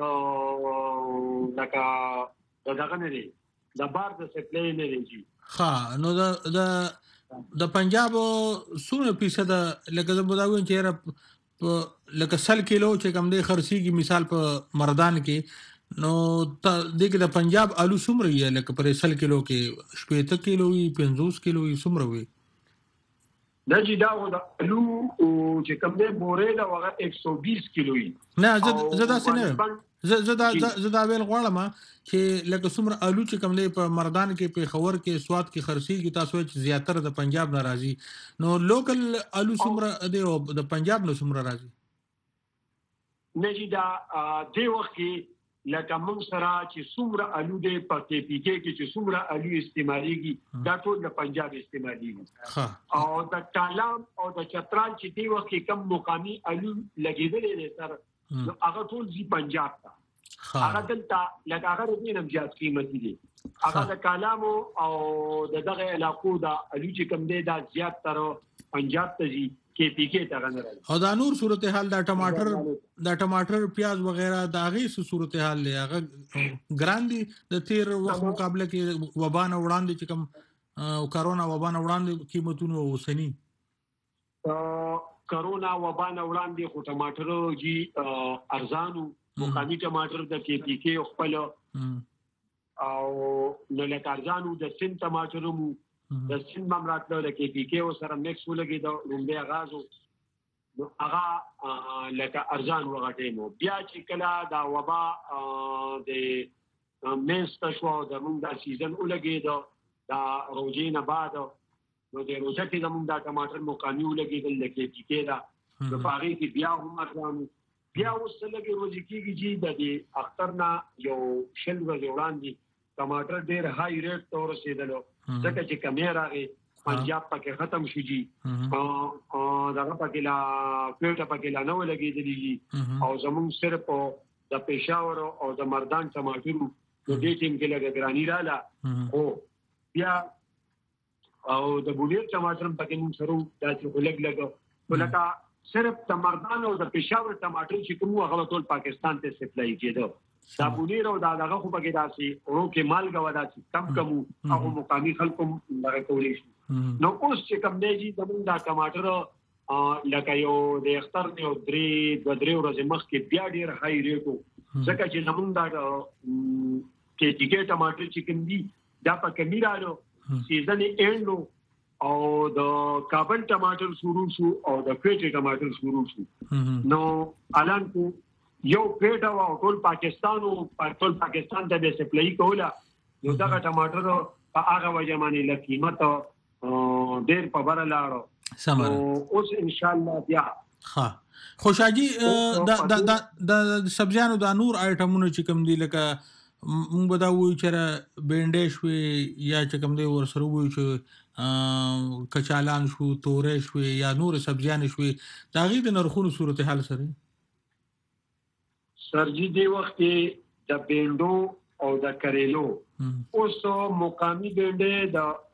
لکه دغه نه دی د بار د سپلای نه دی ها نو د د د پنجاب سونه فیصد لکه د بداوین چې را لکه سل کیلو چې کم دی خرسيږي مثال په مردان کې نو دغه د پنجاب الو سمره یې لکه پر سل کیلو کې شپږ کیلو وي پنځوس کیلو وي سمره وي دا چې دا و د الو چې کوم دی بورې دا هغه یک سو بیس کیلو وي نه زه زه دا څنګه زه زه دا زه دا ویل غواړم چې لکه څومره الو چې کوم دی په مردان کې په خور کې سواد کې خرسيږي تاسو چې زیاتره د پنجاب نه راځي نو لوکل الو څومره دی او د پنجاب نه څومره راځي نه چې دا د وخت کې لکه موږ سره چې څومره الو دی په کې پی کې کې چې څومره الو استعماليږي دا ټول د پنجاب استعماليږي او د کلام او د چترال چې دی وخت کې کم مقامی الو لګیدلې دي سره نو هغه ټول زی پنجاب ته هغه دلته لکه هغه دې نم زیات قیمتي دي هغه د کلام او د دغه علاقو دا الو چې کم دی دا زیات تر پنجاب ته زی کې پی کې ته غنره او دا نور صورتحال دا ټماټر دا ټماټر پیاز وغیرہ دا غي صورتحال له هغه ګراندي د تیر وخت مقابله کې وبا نه وړاندې چې کوم کرونا وبا نه وړاندې قیمتونه وسني کرونا وبا نه وړاندې خو ټماټر جی ارزانو مقامی ټماټر د کې پی کې خپل او نه لکه ارزانو د سین ټماټر مو د سین ممراتلو د کې پی کې او سره میکس ولګي د لومبه غازو نو هغه لکه ارزان وغټې مو بیا چې کله دا وبا د مېست شو د موږ د سیزن ولګي دا روزي نه بعد نو د روزه کې زموږ د ټماټر مقامی ولګي د کې پی کې دا د باغې کې بیا هم ارزان بیا وسلګي روزي کېږي چې د اخترنا یو شل ورځې وړاندې ټماټر ډېر هاي ریټ تور رسیدلو ځکه چې کمیرا غي پنجاب پکې ختم شو جی او دغه پکې لا پیټه پکې لا نو لګېدلی او زمون صرف د پېښور او د مردان ټماټر د دې ټیم کې لګ ګرانی رااله او بیا او د بولیر ټماټر پکې مون سره د چې لګ لګ ولکه صرف د مردان او د پېښور ټماټر چې کوم هغه ټول پاکستان ته سپلای کېدو دا بونیر او دا دغه خو پکې داسي ورو کې مالګه ودا چې کم کم او مقامی خلکو دغه کولی شي نو اوس چې کم دی چې زموږ دا ټماټر لکه یو د اختر یو درې دوه درې ورځې مخکې بیا ډېر هاي ریټو ځکه چې زموږ دا کې چې ټماټر چې کوم دي دا په کمیرالو سیزن اینډو او د کابل ټماټر شروع شو او د پیټ ټماټر شروع شو نو الان کو یو پیټا او ټول پاکستان او ټول پاکستان ته د سپلای کوله نو دا ټماټر په هغه وجه باندې له قیمت ډېر په بره لاړو سمره اوس ان شاء الله بیا ها خوشاجي د د د سبزیانو د نور آیټمونو چې کوم دي لکه موږ به دا وایو چې بینډې شوې یا چې کوم دی ورسره وایو چې کچالان شو تورې شوې یا نور سبزیان شوې د هغې د نرخونو صورتحال سره سرجی دی وخت د بینډو او د کریلو. اوس مقامی بینډې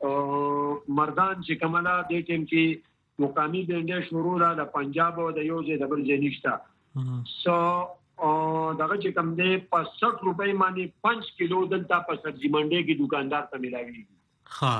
د مردان چې کومه د ټیم کې مقامی بینډې شروع را د پنجاب او د یو ځای د بل ځای نشته. سو دغه چې کوم دی په سठ روپۍ باندې پنځ کیلو دلته په سبزي منډۍ کې دکاندار ته ملاوي. ها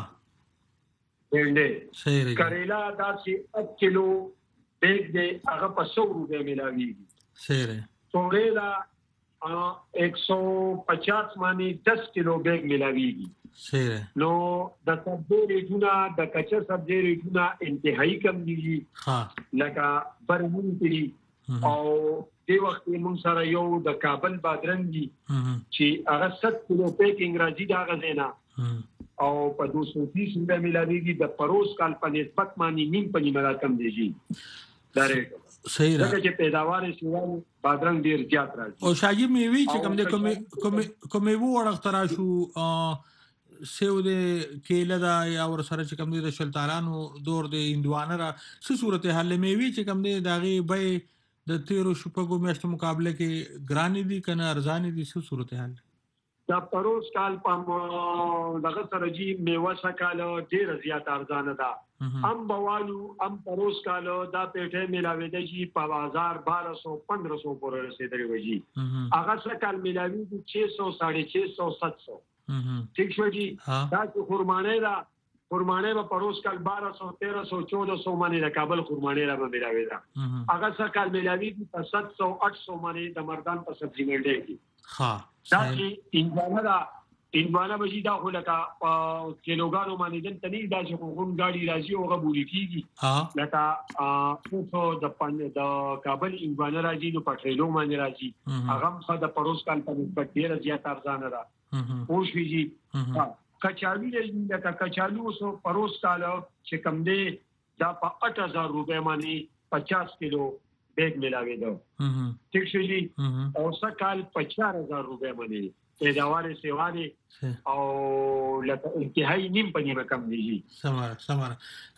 بینډې صحیح دی. کریلا دا چې اته کیلو بیگ دی هغه په سو روپۍ ملاوي. صحیح دی. توریلا ایک سو پچاس باندې دس کیلو بیگ ملاویږي. صحیح دی. نو د سبزی ریټونه د کچه سبزی ریټونه انتهایی کم دي. ها لکه برمون دي او د وخت موږ سره یو د کابل بادرنګ دي چې هغه ست کیلو پیکینګ راځي دا غزینا او په دوه سو تیس روپے ملاویږي. د پروس کال په نسبت باندې نیم په نیمه کم دي. دا ریټ صحیح را چې پیداوار شي بادرنګ ډیر زیات راځي. او شاجي میوي چې کوم د کوم کوم وو ورخترا شو سیو د کېله دا یا ور سره چې کوم د شلتالانو دور د اندوانه را څه صورت حال میوي چې کوم د داغي به د تیرو شپږو میاشتو مقابله کې ګرانی دي کنه ارزانی دي څه صورت حال دا پروس کال په دغه سره جی میوه شکاله ډیر زیات ارزانه ده. ام بوالو ام پروس کال دا پیټه ملاوي د جی په بازار بارہ سو پندرہ سو پورې رسیدلی وږي. هغه شکل ملاوي د چھ سو ساڑھے چھ سو سات سو. ٹھیک شو جی. دا چې خرمانه دا خرمانه په پروس کال بارہ سو تیرہ سو چودہ سو باندې د کابل خرمانه را ملاوي دا. هغه شکل ملاوي د سات سو آٹھ سو باندې د مردان په سبزی منډي کې. ها دا چې انځانه دا انځانه بشي دا خو لکه کیلوګانو باندې د تنې دا چې کوم ګاډي راځي او غوړي کیږي لکه څو د پند د کابل انځانه راځي نو پټېلو باندې راځي هغه څه د پروس کال په نسبت ډیر زیات ارزانه ده. او شي کچالو دې لکه کچالو سو پروس کال چې کم دی دا په اٹھ ہزار روپے باندې پچاس کیلو بیگ ملاوي دو. ٹھیک شو جی. او سکال پچار ہزار روپے باندې پیداوار سیوانی او لکه انتهایی نیم په نیمه کم دي. سماره سماره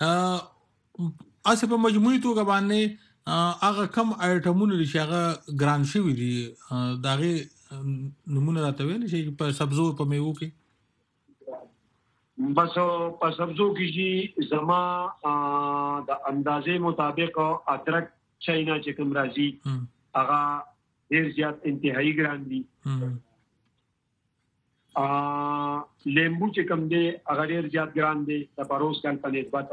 اسه په مجموعي توګه باندې هغه کم آیټمونه چې هغه ګران شوي دي داغه نمونه راته ویل شي په سبزو په میوه کې. بس په سبزو کې چې زما د اندازې مطابق ادرک چاینا چې کوم راځي هغه ډیر زیات انتهایی ګران دي. لیمبو چې کوم دی هغه ډیر زیات ګران دی د پروس کال په نسبت.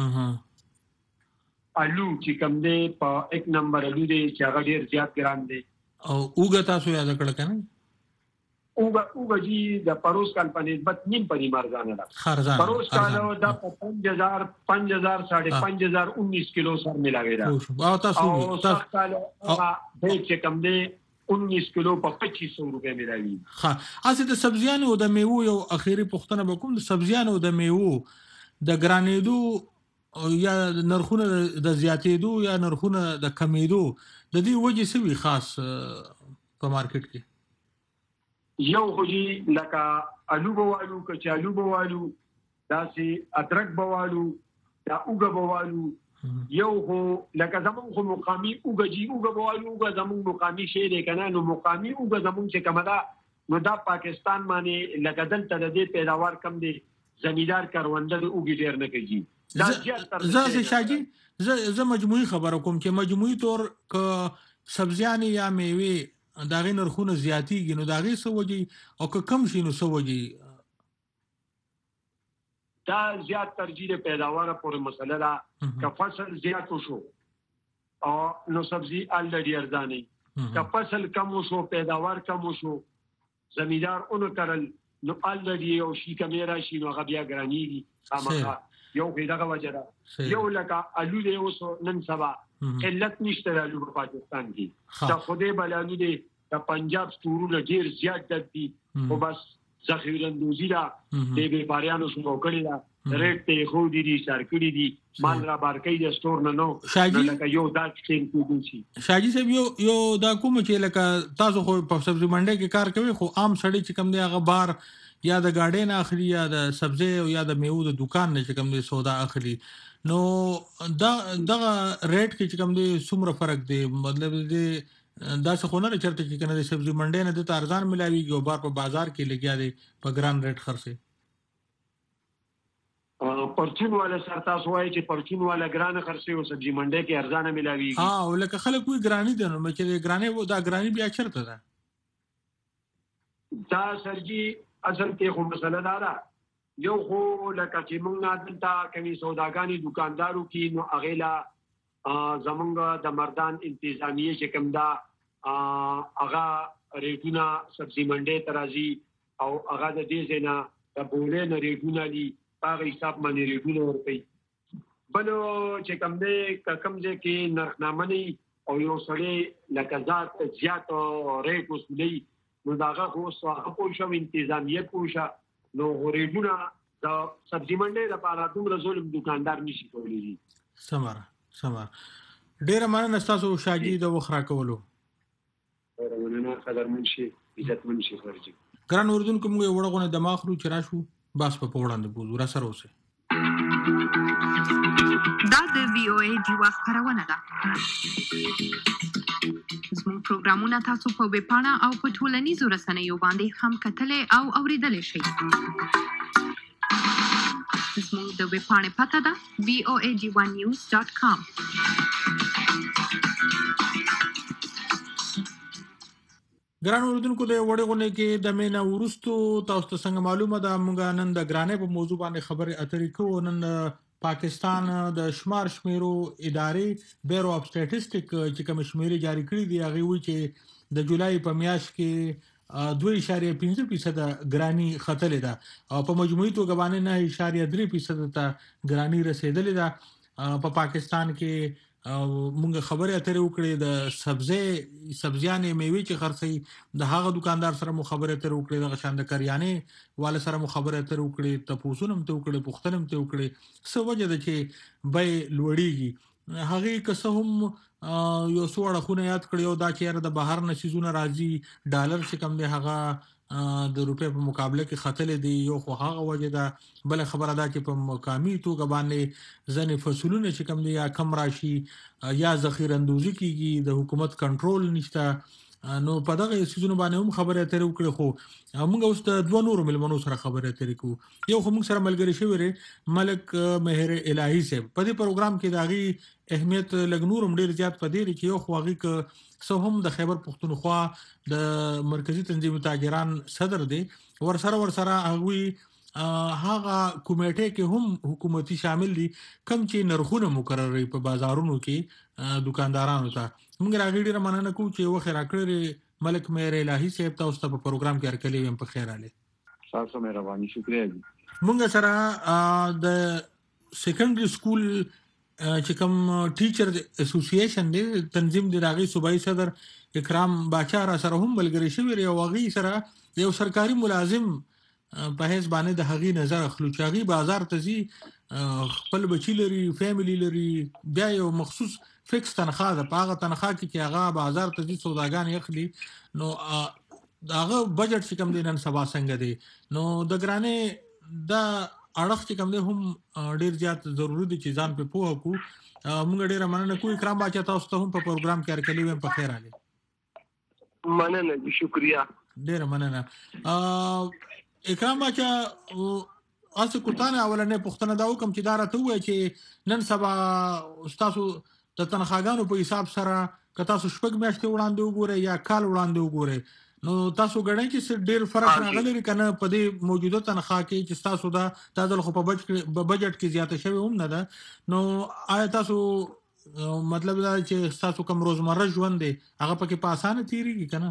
الو چې کوم دی په یک نمبر الو دی چې هغه ډیر زیات ګران دی. او اوګه تاسو یاد کړل کنه اوګه اوګه جی د پروس کال په نسبت نیم په نیم ارزانه ده. خرزانه پروس کال دا په پنځه هزار پنځه هزار ساڑھے پنځه هزار انیس کیلو سر ملاوي ده. او تاسو تاسو کال دا چې کوم دی انیس کیلو په پچیس سو روپے ملاوي. ها اسه د سبزیانو د میوه یو اخیری پختنه وکوم. د سبزیانو د میوه د ګرانېدو یا نرخونه د زیاتېدو یا نرخونه د کمیدو د دې وجې څه وی خاص په مارکیټ کې؟ یو خوږي لکه الو بوالو کچالو بوالو داسې ادرک بوالو دا اوګه بوالو یو خو لکه زمون خو مقامی اوګه جی اوګه بوالو اوګه زمون مقامی شی دی کنه. نو مقامی اوګه زمون چې کومه ده نو دا پاکستان باندې لکه دلته د دې پیداوار کم دی. زمیدار کارونده د اوګه ډیر نه کوي. دا زه شاجي زه مجموعي خبره کوم چې مجموعي طور ک سبزیان یا میوه دا غي نرخونه زیاتیږي نو دا غي سوجي او که کم شي نو سوجي دا زیات ترجیح پیداوار پورې مسله ده. که فصل زیات شو او نو سبزی الډی ارزاني. که فصل کم شو پیداوار کم شو زمیدار اون کرل نو الډی او شي کمیرا شي نو غبیا ګرانیږي. خامخا یو پیدا وجه ده. یو لکه الو دی اوس نن سبا علت نشته د الو په پاکستان کې. دا خوده بلالو دی د پنجاب ستورونه ډیر زیات دي او بس ذخیره اندوزی دا د بیپاریانو شروع کړی دا ریټ ته خو دي دي سر کړی دي مال را بارکې د سٹور نه نو لکه یو داک ټیم کوي شي. شاجي صاحب یو یو دا کوم چې لکه تاسو خو په سبزی منډي کې کار کوي خو عام سړی چې کم دی هغه بار یا د گاډي نه اخلي یا د سبزی او یا د میوه د دکان نه چې کم دی سودا اخلي. نو دا دغه ریټ کې چې کم دی څومره فرق دی؟ مطلب دی دا څه خو نه چرته چې کنه د سبزی منډي نه د ارزان ملاويږي او بار په بازار کې لګیا دی په ګران ریټ خرڅه پرچون والا سر تاسو وایي چې پرچون والا ګران خرڅه او سبزی منډي کې ارزانه ملاويږي ها او لکه خلک کوئی ګرانی دي نو چې ګرانی وو دا ګرانی بیا چرته ده دا سرجی اصل کې خو مسله دا ده یو خو لکه چې موږ نه دلته کوي سوداګانی دکاندارو کې نو اغیلا زمونږ د مردان انتظامیه چې کوم دا هغه ریټونه سبزی منډي ترازی او هغه د دې ځنا د بولې نه ریټونه دي هغه حساب باندې ریټونه ورته بل چې کوم دې کوم ځای کې نرخنامه او یو سړی لکه ذات زیات ریټ وسولي نو داغه خو هغه پوښم انتظامیه پوښه نو ریټونه د سبزی منډي لپاره دومره ظلم دکاندار نشي کولی سماره سماره ډیره مننه تاسو شاګي د وخرا کولو ډیره مننه قدر منشي عزت منشي خرجي ګران اردن کوم یو وړغونه دماغ رو چراشو باس په وړاندې بوزو را سره اوسه دا د وی او ای دیوا خبرونه ده زموږ پروګرامونه تاسو په ویب پاڼه او په ټولنیزو رسنیو باندې هم کتلای او اوریدلای شئ زموږ د ویب پاڼې پته ده وی او ای ډي ون نیوز ډاټ کام ګران اوردونکو د وړغونه کې د مینا ورستو تاسو ته څنګه معلومه ده موږ نن د ګرانې په موضوع باندې خبرې اترې کوو نن پاکستان د شمار شمیرو ادارې بیرو اف سټیټسټیک چې کوم شمیرې جاری کړې دي هغه وی چې د جولای په میاشت کې دوه اشاریه پنځه فیصد ګرانی خطلې ده او په مجموعي توګه باندې نه اشاریه درې فیصد ته ګرانی رسیدلې ده په پاکستان کې مونږ خبرې اترې وکړې د سبزی سبزیانې میوې چې خرڅي د هغه دکاندار سره مو خبرې اترې وکړې د غشان د کریانې والا سره مو خبرې اترې وکړې تاسو هم ته وکړې پښتنم ته وکړې څه وجه ده چې بې لوړیږي هغه که هم یو څو اړخونه یاد کړی او دا چې د بهر نشیزونه راځي ډالر چې کم دی هغه د روپې په مقابله کې خطلې دی یو خو هغه وجه ده بل خبره ده چې په مقامی توګه باندې ځنې فصلونه چې کم دی یا کم راشي یا ذخیره اندوزي کیږي د حکومت کنټرول نشته نو په دغه سيزونو باندې هم خبره اترې وکړو خو موږ اوس د دوه نورو ملمنو سره خبره اترې کو یو خو موږ سره ملګری شوی ملک مهر الهی صاحب په دې پروګرام کې داغي اهمیت لګنورم ډیر زیات پدې چې یو خواږي ک سو هم د خیبر پختونخوا د مرکزی تنظیم تاجران صدر دی ور سره ور سره هغوی هغه کمیټه کې هم حکومتي شامل دي کم چې نرخونه مقرري په بازارونو کې دکاندارانو ته موږ راغلي رمنانه کو چې وخت راکړي ملک مهر الهی صاحب تاسو ته په پروګرام کې ارکلې هم په خیر علي تاسو مهرباني شکریہ موږ سره د سیکنډري سکول چې کوم ټیچر اسوسییشن دی تنظیم دی راغي صوبایي صدر اکرام باچا را سره هم ملګری شوی او غي سره یو سرکاري ملازم په هیڅ باندې د هغي نظر اخلو چې هغي بازار ته زی خپل بچی لري فیملی لري بیا یو مخصوص فکس تنخواه ده په هغه تنخواه کې چې هغه بازار ته زی سوداګان اخلي نو هغه بجټ چې کوم دی نن سبا څنګه دی نو د ګرانې د اړخ چې کوم دی هم ډیر زیات ضروری دي چې ځان په پوهه کو موږ ډیر مننه کوو اکرام باچا تاسو ته هم په پروګرام کې ارکلې ویم په خیر علي مننه شکریہ ډیر مننه اکرام باچا اسه کوتانه اولنې پښتنه دا کوم چې دا راته وای چې نن سبا تاسو د تنخواګانو په حساب سره که تاسو شپږ میاشتې وړاندې وګورئ یا کال وړاندې وګورئ نو تاسو غواړئ چې ډېر فرق راغلی کنه په دې موجوده تنخواه کې چې تاسو دا تاسو خو په بجټ کې زیاته شوی هم نه ده نو آیا تاسو مطلب دا چې تاسو کوم روزمره ژوند دی هغه پکې په اسانه تیریږي کنه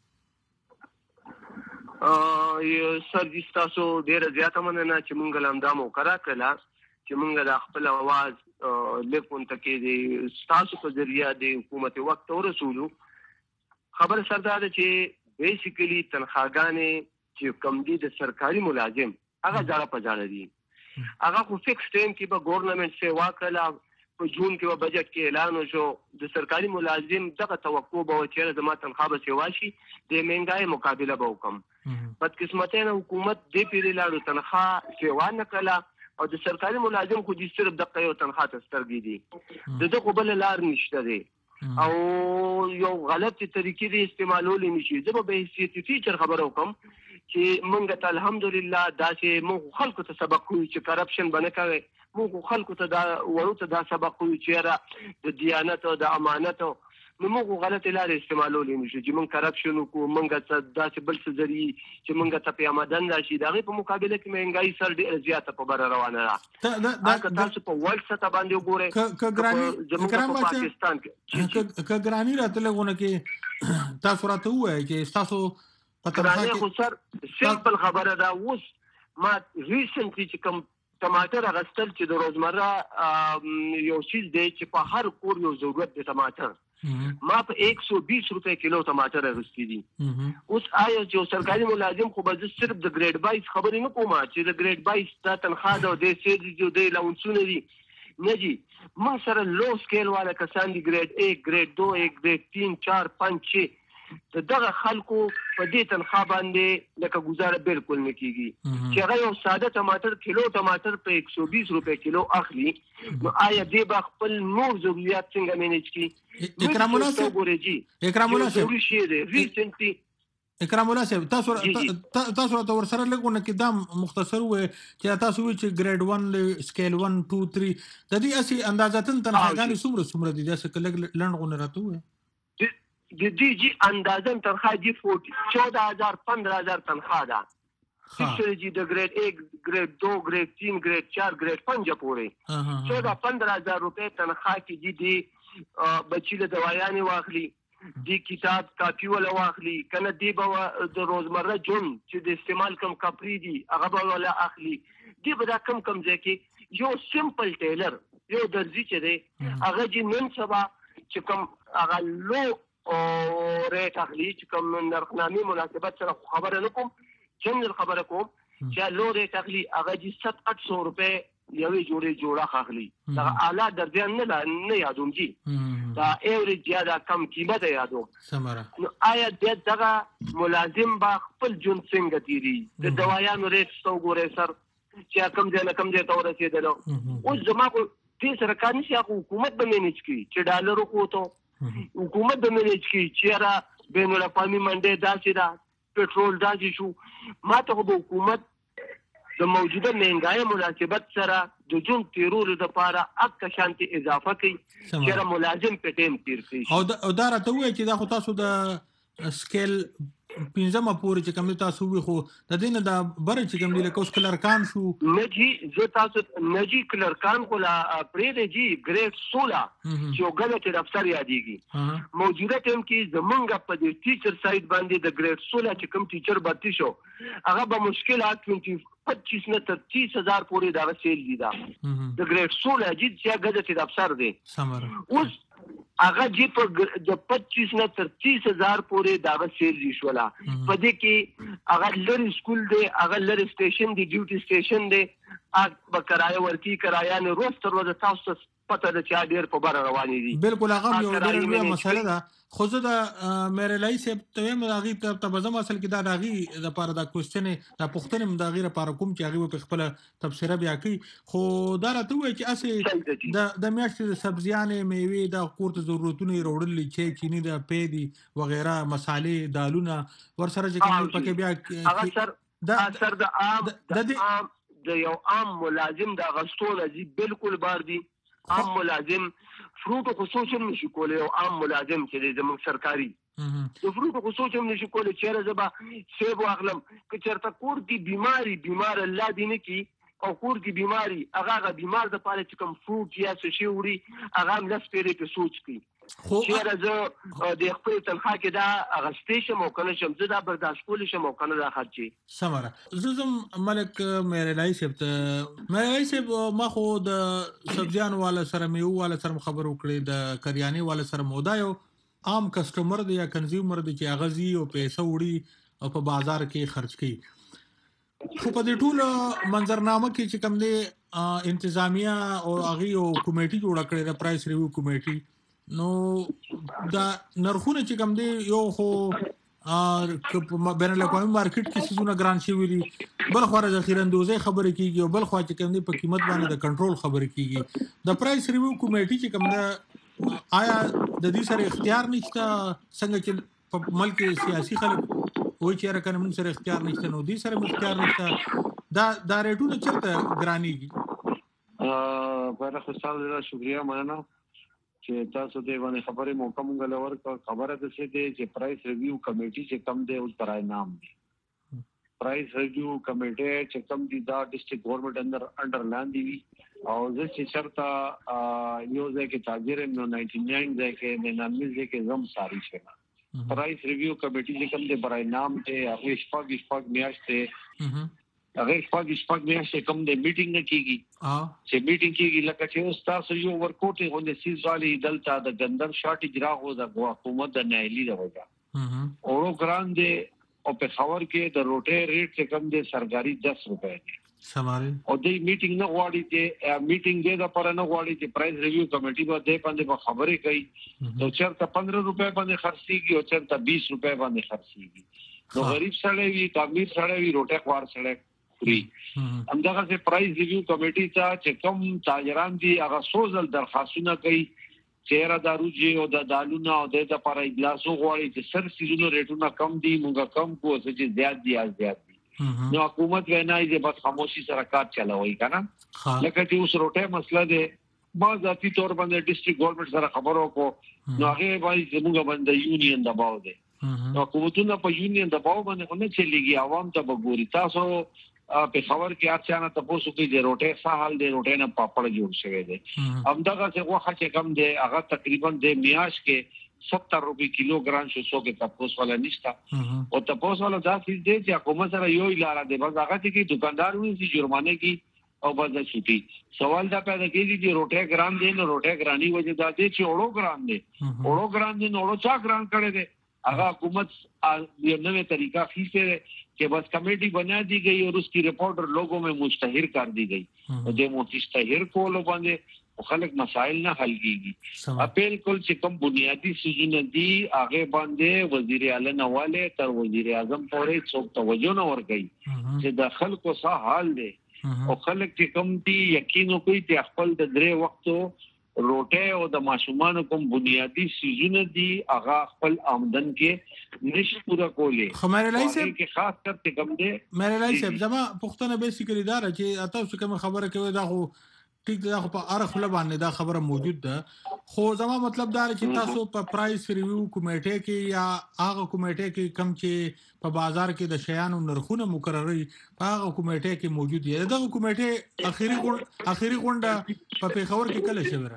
یو سر دي تاسو ډېر زیاته مننه چې مونږ لامدا مو کرا کړه چې مونږ د خپل आवाज لیکون تکي دي تاسو په ذریعہ د حکومت وخت ورسولو خبر سردار چې بیسیکلی تنخواګانې چې کم دي د سرکاري ملازم هغه ځړه په ځړه دي هغه خو فکس ټایم کې به ګورنمنت سیوا کړه په جون کې به بجټ کې اعلان وشو د سرکاري ملازم دغه توقع به و چې زما تنخواه به سیوا شي د مهنګای مقابله به وکم بدقسمتۍ نه حکومت دې پیری لاړو تنخواه سیوا نه کړه او د سرکاري ملازم خو دې صرف دغه یو تنخواه ته سترګې دي دغه بل لار نشته دی او یو غلط طریقې د استعمالول نشي. زه به حیثیت ټیچر خبرو کوم چې مونږ ته الحمدلله داسې مونږ خلکو ته سبق کوي چې کرپشن به نه کوي. مونږ خلکو ته دا ورو ته دا سبق کوي چې د دیانت او د امانت نو موږ غلط لارې استعمالولې نشو چې موږ کرپشن وکړو. موږ ته داسې بل څه ذریعې چې موږ ته په آمدن راشي د هغې په مقابله کې مهنګایي سر ډېره زیاته په بره روانه ده. که تاسو په ورلډ سطح باندې وګورئ زموږ په پاکستان کې که ګراني راته لږونه کې تاسو راته ووایئ چې ستاسو په ګراني خو سر سمپل خبره ده. اوس ما ریسنټلی چې کوم ټماټر اخیستل چې د روزمره یو چیز دی چې په هر کور یو ضرورت دی ټماټر ما په ایک سو بیس روپے کیلو ټماټر اخیستی دي. اوس آیا چې سرکاري ملازم خو به زه صرف د ګریډ بایس خبرې نه کوم چې د ګریډ بایس دا تنخواه ده او دی سیل دي او دی لاونسونه دي نه جي. ما سره لو سکیل والا کسان دي ګریډ ایک ګریډ دو ایک ګریډ تین چار پنځ چھ د دغه خلکو په دې تنخواه باندې لکه ګزاره بالکل نه کیږي چې هغه یو ساده ټماټر کیلو ټماټر په ایک سو بیس روپے کیلو اخلي. نو آیا دې به خپل نور ضرورت څنګه مینیج کړي؟ اکرام الله صاحب اکرام الله صاحب ریسنټلی اکرام الله صاحب تاسو تاسو ته ورسره لګونه کې دا مختصر و چې تاسو وی چې ګریډ ون سکیل ون ټو تھری د دې اسی اندازاتن تنخواهګانې څومره څومره دي چې کله لنډغونه راته وي د دې جی اندازن تنخواه دی چودہ ہزار پندرہ ہزار تنخواه ده. سر جی د ګریډ ایک ګریډ دو ګریډ تین ګریډ چار ګریډ پنځه پورې چودہ پندرہ ہزار روپے تنخواه کې دي. بچی له دوايانې واخلي دی کتاب کاپی ولا واخلي کنه دی به د روزمره جون چې د استعمال کم کپری دي هغه به ولا اخلي. دی به دا کم کم ځای کې یو سمپل ټیلر یو درزي چې دی هغه جی نن سبا چې کوم هغه لو او ریټ اخلي چې کوم نرخنامې مناسبت سره خبره نه کوم جنرال خبره کوم چې لو ریټ اخلي هغه جی ست اټ سو روپے یوې جوړې جوړه اخلي. دا اعلی درجه نه نه یادوم جی دا ایوریج زیاده کم قیمت یادوم. نو آیا دغه ملازم با خپل جون څنګه تیری د دوايانو ریټ ستو ګورې سر چې کم ځای نه کم ځای ته ورسېدلو. اوس زما کو دې سره کار نشي حکومت به مینیج کړي چې ډالر وکوتو حکومت به مینیج کړي چې را بین الاقوامي منډۍ داسې ده پټرول داسې شو. ما ته به حکومت د موجوده مهنګای مناسبت سره د جون تیرولو لپاره اکه شانتي اضافه کوي چې ملازم په ټیم تیر کړي. او دا راته وایي چې دا خو تاسو د سکیل پنځمه پورې چې کوم تاسو وی خو د دې نه دا بر چې کوم لکه اوس کلرکان شو نه جی زه تاسو نه جی کلرکان خو لا پرې دی جی ګریډ سولہ چې وګړه افسر یادېږي. موجوده ټیم کې زمونږ په دې ټیچر سایت باندې د ګریډ سولہ چې کوم ټیچر بارتي شو هغه به مشکلات پچیس نه تر تیس هزار پورې دا سیل دي. دا د ګریډ سولہ جی چې ګډه افسر دی اوس هغه جی په د پچیس نه تر تیس هزار پورې دا سیل دي شولا. په دې کې هغه لری سکول دی هغه لری سټیشن دی ډیوټي سټیشن دی هغه به کرایه ورکی کرایه نه روز تر ورځ تاسو پته د چا ډیر په بار رواني دي. بالکل هغه یو ډیر لوی مسله ده. خو زه د مېرې لای سیب ته مې راغی ته په ځم اصل کې دا راغی د پاره دا کوېسچن دا پوښتنه مې دا غیره لپاره کوم چې هغه په خپل تفسیر بیا کوي. خو دا راته وایي چې اسې د د میاشتې سبزیانې میوې د کورته ضرورتونه وروړل چې چینی د پیدي وغیرہ مصالې دالونه ور سره چې کوم پکې بیا هغه سر دا سر د عام د یو عام ملازم د غستون دي بالکل بار دي. عام ملازم فروټ خصوصا نشي کولای او عام ملازم چې زموږ سرکاري د فروټ خصوصا نشي کولای چې زبا سیب واغلم که چرته کور دی بیماری بیمار الله دې نه کی او کور دی بیماری هغه بیمار د پاره چې کوم فروټ یا څه شی وړي هغه هم لس پیری په سوچ کی خو چې زه د خپل تنخواه کې دا اغستې شم او کنه شم زه دا برداشت کولی شم او کنه دا خرچي سمره. زم ملک مېرې لای سیب ته مېرې لای سیب ما خو د سبزیان والا سره میو والا سره خبر وکړې د کریاني والا سره مودا یو عام کسٹمر دی یا کنزیومر دی چې اغزي او پیسې وړي او په بازار کې خرج کوي. خو په دې ټول منظرنامه کې چې کوم دی انتظامیه او هغه یو کمیټي جوړ کړې د پرایس ریویو کمیټي نو دا نرخونه چې کوم دی یو خو بین الاقوامي مارکیټ کې سيزونه ګران شي ویلي بل خو راځي خیراندوزي خبره کیږي او بل خو چې کوم دی په قیمت باندې د کنټرول خبره کیږي. د پرایس ریویو کمیټي چې کوم دا آیا د دې سره اختیار نشته څنګه چې په ملک سیاسي خلک وایي چې راکنه موږ سره اختیار نشته نو دې سره اختیار نشته دا دا ریټونه چرته ګرانیږي ا په تاسو سره شکریا مننه چې تاسو دې باندې خبرې مو کوم غلور خبره ده چې پرایس ریویو کمیټي چې کم دی او ترای نام دی پرایس ریویو کمیټي چې کم دی دا ډیسټریکټ ګورنمنت اندر انډر لاندې وی او زه چې شرطه یو ځکه تاجر نو نائنٹی نائن ځکه ننانوي ځکه زم ساری شنه پرایس ریویو کمیټي چې کم دی برای نام ته هغه شپږ شپږ میاشتې هغه شپږ شپږ میاشتې کم دی میټینګ نه کیږي چې میټینګ کیږي لکه چې اوس تاسو یو ورکوټي غونډه سیز والی دلته د ګندر شاټ اجرا هو د حکومت د نایلی د وجه اورو ګراندې او په خبر کې د روټه ریټ چې کم دی سرکاري دس روپے دی سماري او د میټینګ نه غواړي چې میټینګ دې د پر نه غواړي چې پرایس ریویو کمیټي باندې باندې خبرې کوي نو چرته پندرہ روپے باندې خرڅيږي او چرته بیس روپے باندې خرڅيږي نو غریب سره وی کامیر سره وی روټه خوار سره خوري همدغه چې پرایس ریویو کمیټي ته چې کوم تاجران دي هغه سوزل درخواستونه کوي چیرې داروجي او د دالونه او د لپاره اجلاسو غواړي چې سر سيزونو ریټونه کم دي مونږه کم کو چې زیات دي از زیات دي نو حکومت وینای چې بس خاموشي سره کار چلاوي کنه لکه چې اوس روټه مسله ده ما ذاتی تور باندې ډیسټریکټ ګورنمنت سره خبرو کو نو هغه باندې زموږ باندې یونین دباو ده نو حکومتونه په یونین دباو باندې نه چلیږي عوام ته وګوري تاسو په خبر کې اچانه تاسو کې د روټه سهال د روټه نه پاپړ جوړ شوی دی همدغه څه وخت چې کم دی هغه تقریبا د میاش کې ستر روپے کیلو ګرام شو سو کې تاسو ولا نشتا او تاسو ولا دا چې دی چې حکومت سره یو لاره دی بس هغه چې دکاندار وي چې جرمانه کې او بس چھوټي سوال دا پیدا کیږي چې روټه ګرام دی نو روټه ګرانی وجه دا دی چې اورو ګرام دی اورو ګرام دی نو اورو چا ګرام کړي دی هغه حکومت یو نوې طریقہ خېسته کہ بس کمیٹی بنا دی گئی اور اس کی رپورٹ لوگوں میں مشتہر کر دی گئی دے مشتہر کو لو باندې خلک مسائل نه حل کیږي اپیل کول چې کوم بنیادی سيزونه دي هغه باندې وزیر اعلی نواله تر وزیر اعظم پورې څوک توجه نه ورګي چې د خلکو څه حال دي او خلک چې کوم دي یقین کوي چې خپل د درې وختو روټه او د ماشومان کوم بنیادی سيزونه دي هغه خپل آمدن کې نشي پورا کولې خمر لای صاحب کې خاص کر ته کوم دي مې لای صاحب زما پښتنه به سیکری دار چې تاسو کوم خبره کوي دا خو ټیک دا خو په ارخ لبانه دا خبره موجود ده خو زما مطلب دا چې تاسو په پرایس ریویو کمیټه کې یا هغه کمیټه کې کم چې په بازار کې د شیانو نرخونه مقرري په هغه کمیټه کې موجود دي دا کمیټه اخیری غونډه اخیری غونډه په پیښور کې کله شوه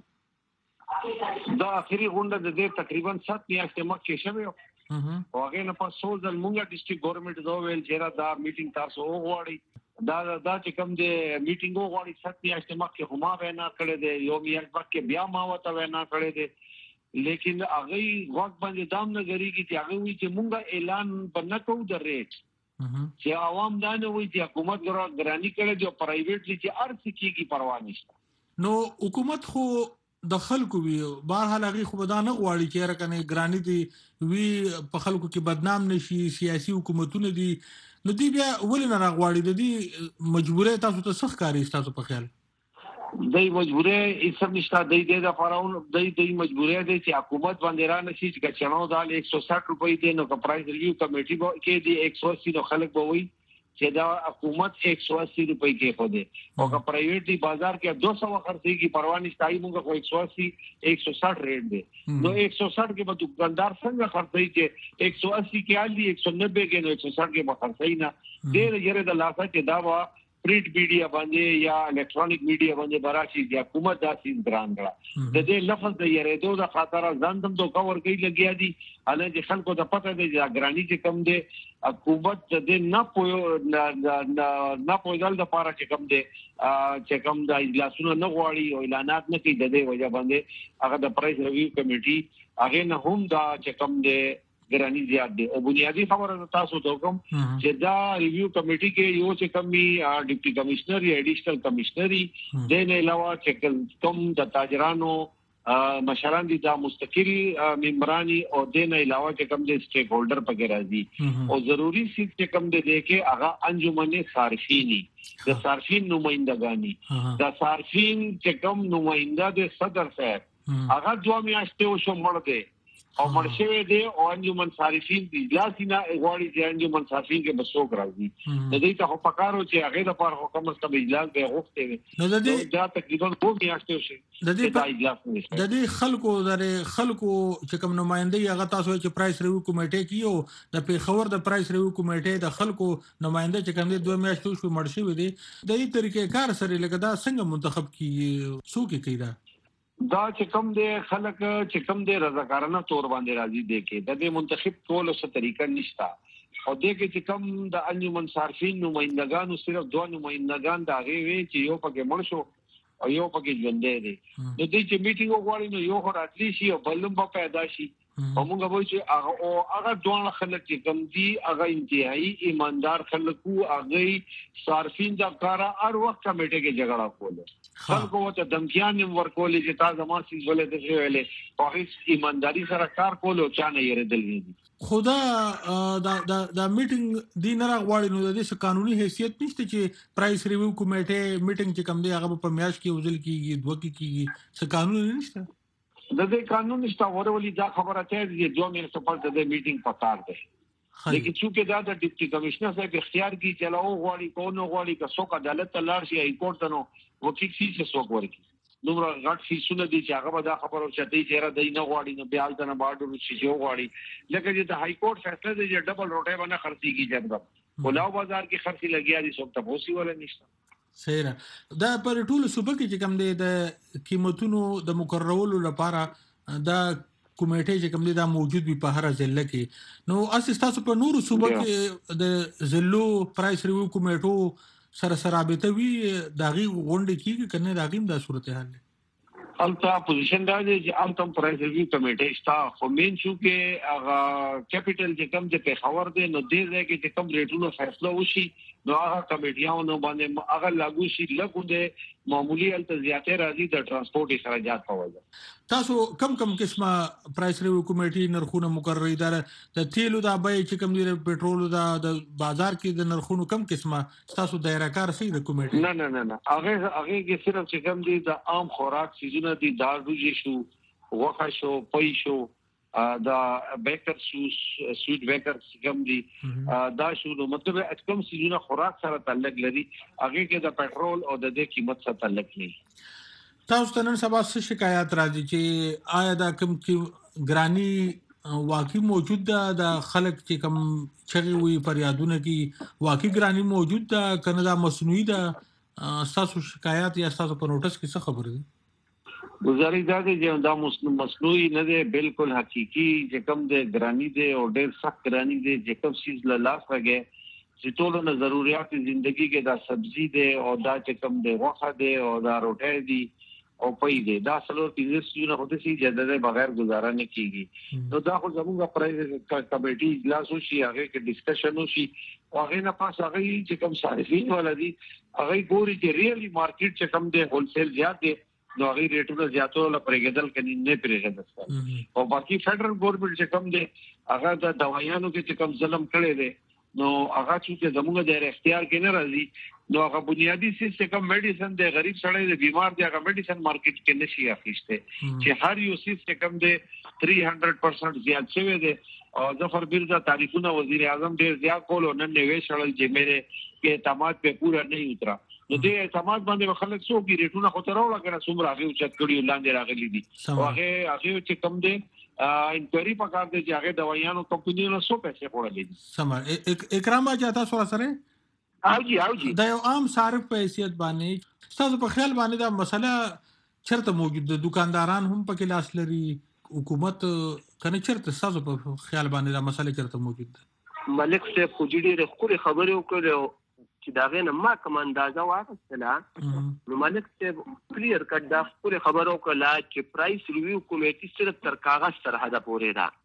دا اخیری غونډه د دې تقریبا سات میاشتې مخکې شوه او هغه نه په سوزل مونږه ډیسټریکټ ګورنمنت دا ویل چې دا میټینګ تاسو وغواړئ دا دا چې کوم د میټینګ وغواړي سات میاشتې مخکې هما وینا کړې ده یو میاشت مخکې بیا ما وته وینا کړې ده لیکن هغه وخت باندې دام نه غریږي چې هغه وی چې مونږه اعلان بنکو د ریټ چې عوام دا نه وی چې حکومت ګرانی کړي دی پرایویټلی چې ارڅ کیږي پروا نشته نو حکومت خو د خلکو وی بهرحال هغه خو بدانه غواړي چې راکنه ګرانی دی وی په خلکو کې بدنام نشي سیاسي حکومتونه دي نو دی بیا ولې نه راغواړي د دې مجبورې تاسو ته سخت کاری تاسو په خیال دای مجبورې هیڅ نشته دای د فراون دای دای مجبورې دي چې حکومت باندې را نشي چې چناو دال ایک سو ساٹھ روپۍ دي نو پرایس ریویو کمیټي کې دي ایک سو اسی نو خلک به وي چې دا حکومت ایک سو اسی روپۍ کې خو دي او که پرایویټ دی بازار کې دو سو خرڅي کی پروا نه ستای موږ خو ایک سو اسی ایک سو ساٹھ ریټ دی نو ایک سو ساٹھ کې به دکاندار څنګه خرڅي چې ایک سو اسی کې علي ایک سو نوے کې نو ایک سو ساٹھ کې به خرڅي نه ډېر یره د لاسه چې دا وا پرینټ میډیا باندې یا الکترونیک میډیا باندې براشي د حکومت داسې ګران کړه د دې لفظ د یره دوه د خاطر ځان دم دوه کور کوي لګیا دي اله چې خلکو ته پته دی چې ګرانی چې کم دی حکومت د نه پوي نه پویدل د پاره چې کم دی چې کم د اجلاسونو نه غواړي او اعلانات نه کوي د دې وجه باندې هغه د پرایس ریویو کمیټي هغه نه هم دا چې کم دی ګرانی زیات دي او بنیادی خبره تاسو ته کوم چې دا ریویو کمیټي کې یو چې کمی ډیپټي کمشنر یا ایډیشنل کمشنري د نه علاوه چې کوم د تاجرانو مشران دي دا مستقل ممبرانی او د نه علاوه چې کوم د سټیک هولډر پکې راځي او ضروری سیټ چې کوم د دې کې هغه انجمن صارفینی د صارفین نمائندګانی د صارفین چې کوم نمائنده د صدر صاحب هغه دوه میاشتې وشو مړ دی او مړ شوی دی او انجمن صارفین دي لاسینه غواړي چې انجمن صارفین کې بسوک راځي د دې ته په کارو چې هغه د پر حکومت ته اجازه به غوښتي وي نو د دې دا تقریبا دوه میاشتې شي د دې د دې خلکو در خلکو چې کوم نمائندګي هغه تاسو چې پرایس ریویو کمیټه کیو د پیښور د پرایس ریویو کمیټه د خلکو نمائنده چې کوم دي دوه میاشتې شو مړ شوی دي د دې طریقې کار سره لکه دا څنګه منتخب کی څوک کیدا دا چې کوم دی خلک چې کوم دی رضاکارانه تور باندې راځي دی کې د دې منتخب کولو څه طریقه نشته او دې کې چې کوم د انجمن صارفین نمائندگانو صرف دوه نمائندگان دا غوي وي چې یو پکې مړ شو او یو پکې ژوند دی د دې چې میټینګ وغواړي نو یو راتلی شي او بلم په پیدا شي او موږ وایو چې هغه او هغه دوه خلک چې کوم دي هغه انتهایی ایماندار خلکو هغه صارفین دا کار هر وخت کمیټه کې جګړه کوله خلکو ته دمکیان ورکول چې تاسو ما سي ولې د ویلې په هیڅ ایمانداری سره کار کولو چا نه یریدل دي خدا دا دا دا میټینګ دی نه راغواړي نو د دې قانوني حیثیت نشته چې پرایس ریویو کمیټه میټینګ چې کوم دی هغه په میاش کې وزل کیږي دوه کې کیږي څه قانون نشته د دې قانون نشته ورولې دا خبره ته چې دوه میاشتې په د میټینګ پکار دی لیکن چې دا د ډیپټي کمشنر صاحب اختیار کی چلاو غواړي کو نو غواړي که څوک عدالت ته لاړ شي ای کورټ ته نو وکیل شي چې څوک ورکی نو غټ فیسونه دي چې هغه به دا خبره چتي چیرې دی نه غواړي نو بیا ځنه باډر شي جو غواړي لکه چې د های کورټ فیصله دی چې ډبل روټه باندې خرڅيږي جنګ ولاو بازار کې خرڅي لګیا دي څوک ته پوسی ولا نشته صحیح دا پر ټول صوبه کې چې کوم دی د قیمتونو د مقررولو لپاره دا کمیټه چې کوم دی دا موجود وي په هر ځله کې نو اساس تاسو په نورو صوبه کې د زلو پرایس ریویو کمیټو سره سرابطه وی داغي غونډه کیږي کنه داغیم دا صورتحال البته پوزیشن دا دی چې التم پرایس ریویو کمیټه شتا خو مين شو کې هغه کیپټل چې کوم د پیښور دی نو دې ځای کې چې کوم ریټونو فیصله وشي نو هغه کمیټیانو باندې هغه لاګو شي لګو د معمولی التزیاتې راځي د ترانسپورت اخراجات په وجه تاسو کم کم قسمه پرایس ریویو کمیټې نرخونه مقرر اداره د تیلو دا به چې کوم دی پټرول دا د بازار کې د نرخونو کم قسمه تاسو دایره کار سي د کمیټې نه نه نه هغه هغه کې صرف چې کوم دی د عام خوراک سيزونه دي دال روجي شو وخه شو پي شو دا بیکر شو سویټ بیکر کوم دي دا شو نو مطلب کوم سيزونه خوراک سره تعلق لري هغه کې د پټرول او د دې قیمت سره تعلق نه تاسو ته نن سبا څه شکایت راځي چې آیا دا کوم کې ګرانی واقعي موجود ده د خلک چې کوم چغي وي فریادونه کې واقعي ګرانی موجود ده کنه دا مصنوعي ده تاسو شکایت یا تاسو په نوټس کې څه خبره ده گزارش دا دی چې دا مصنوعي نه دی بالکل حقيقي چې کوم د ګرانی دی او ډېر سخت ګرانی دی چې کوم چیز له لاس راګي چې ټول نه ضرورت ژوندۍ کې دا سبزي دی او دا چې کوم دی وخه دی او دا روټه دی او پي دی دا څلور پیسې نه هوته شي چې د بغیر گزاره نه کیږي نو دا خو زموږه پرایز کمیټي اجلاس وشي هغه کې ډسکشن وشي او هغه نه پاس هغه چې کوم صارفین ولدي هغه ګوري چې ریالي مارکیټ چې کوم دی هولسیل زیات دی نو هغه ریټونه زیاتول پرېګدل کني نه پرېګدل او باقي فدرل ګورنمنت چې کوم دی هغه د دوايانو کې چې کوم ظلم کړي دي نو هغه چې زموږ د اختیار کې نه راځي نو هغه بنیادی سیستم میډیسن د غریب سړی د بیمار دی هغه میډیسن مارکیټ کې نشي اخیسته چې هر یو سیستم دی تhree percent زیات شوی دی او ظفر بیرزا تعریفونه وزیر اعظم ډیر زیات کول او نن نوې شړل چې مېره کې اعتماد په پورا نه اترا نو دې اعتماد باندې خلک څو کې ریټونه خو تر وړه کنه څومره هغه چت کړي لاندې راغلي دي او هغه هغه چې کم دی انکوایري پکار دی چې هغه دوايانو کمپنیونو څو پیسې وړلې دي سم اکرام اجازه سره سره او جی او جی دا یو عام صارف په حیثیت باندې تاسو په خیال باندې دا مسله چرته موجود ده دکانداران هم پکې لاس لري حکومت کنه چرته تاسو په خیال باندې دا مسله چرته موجود ده ملک صاحب خو ډېر خوري خبرې وکړو چې دا غنه ما کوم اندازه واغستله نو ملک صاحب کلیر کړ دا خوري خبرو کړه چې پرایس ریویو کمیټه صرف تر کاغذ سره هدا پورې ده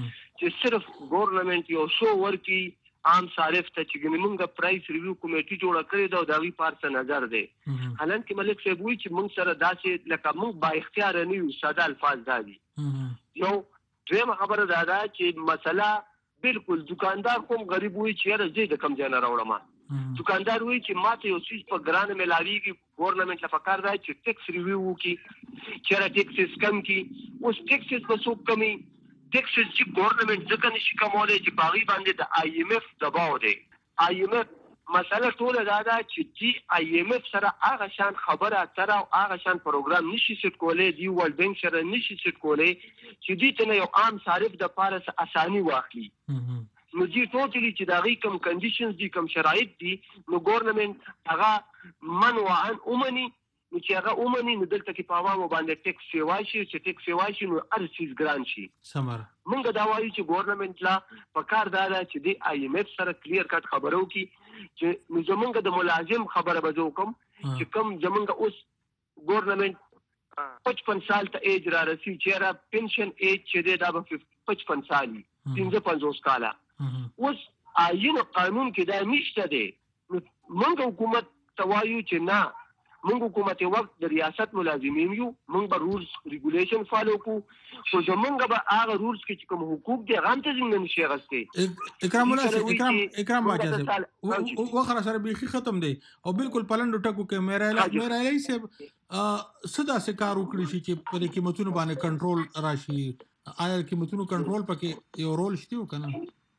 چې صرف ګورنمنت یو شو ورکی عام صارف ته چې ګنمنګ پرایس ریویو کمیټه جوړه کړې ده او دا وی پارس نظر ده حالانکه ملک صاحب وی چې موږ سره داسې لکه موږ با اختیار نه یو ساده الفاظ دادي نو دغه خبره ده چې مسله بالکل دکاندار کوم غریب وي چې راځي د کم ځای نه راوړم دکاندار وي چې ماته یو څه په ګران ملاويږي ګورنمنت لپاره کار دی چې ټیکس ریویو وکړي چې ټیکسس کم کی اوس ټیکسس په څوک کمی ټیکسس چې ګورنمنت ځکه نشي کمولای چې باغی باندې د آی ایم ایف دباو دی. آی ایم ایف مسله ټول دا ده چې دی آی ایم ایف سره هغه شان خبره سره او هغه شان پروګرام نشي سټ کولای، دی ورلد بانک سره نشي سټ کولای چې دی ته یو عام صارف د پاره اساني واخلي. نو دی ټوټلی چې دا غي کوم کنډیشنز دي کوم شرایط دي نو ګورنمنت هغه منوعا اومني، نو چې هغه اومني نو دلته کې په عوامو باندې ټیکس سیوای شي، چې ټیکس سیوای شي نو هر چیز ګران شي. سمره مونږ دا وایو چې ګورنمنت لا په کار دا ده چې دی آی ایم ایف سره کلیر کټ خبرو کی چې نو زمونږ د ملازم خبره بزو کوم چې کوم زمونږ اوس ګورنمنت پچپن سال ته ایج را رسی چې را پنشن ایج چې دی دا به پچپن سالي پنځه پنځوس کاله. اوس آئین قانون کې دا نشته دی. مونږ حکومت ته وایو چې نه، مونږ حکومت وخت د ریاست ملازمین یو، مونږ به رولز ریګولیشن فالو کو، خو زمونږ به هغه رولز کې چې کوم حقوق دي هغه ته څنګه نشي غوښتي. اکرام الله اکرام اکرام باچا صاحب وخره سره بیخي ختم دی او بالکل پلنډو ټکو کې میرا میرا لای صاحب صدا سے کار وکړي شي چې په قیمتونو باندې کنټرول راشي. آیا قیمتونو کنټرول پکې یو رول شته کنه؟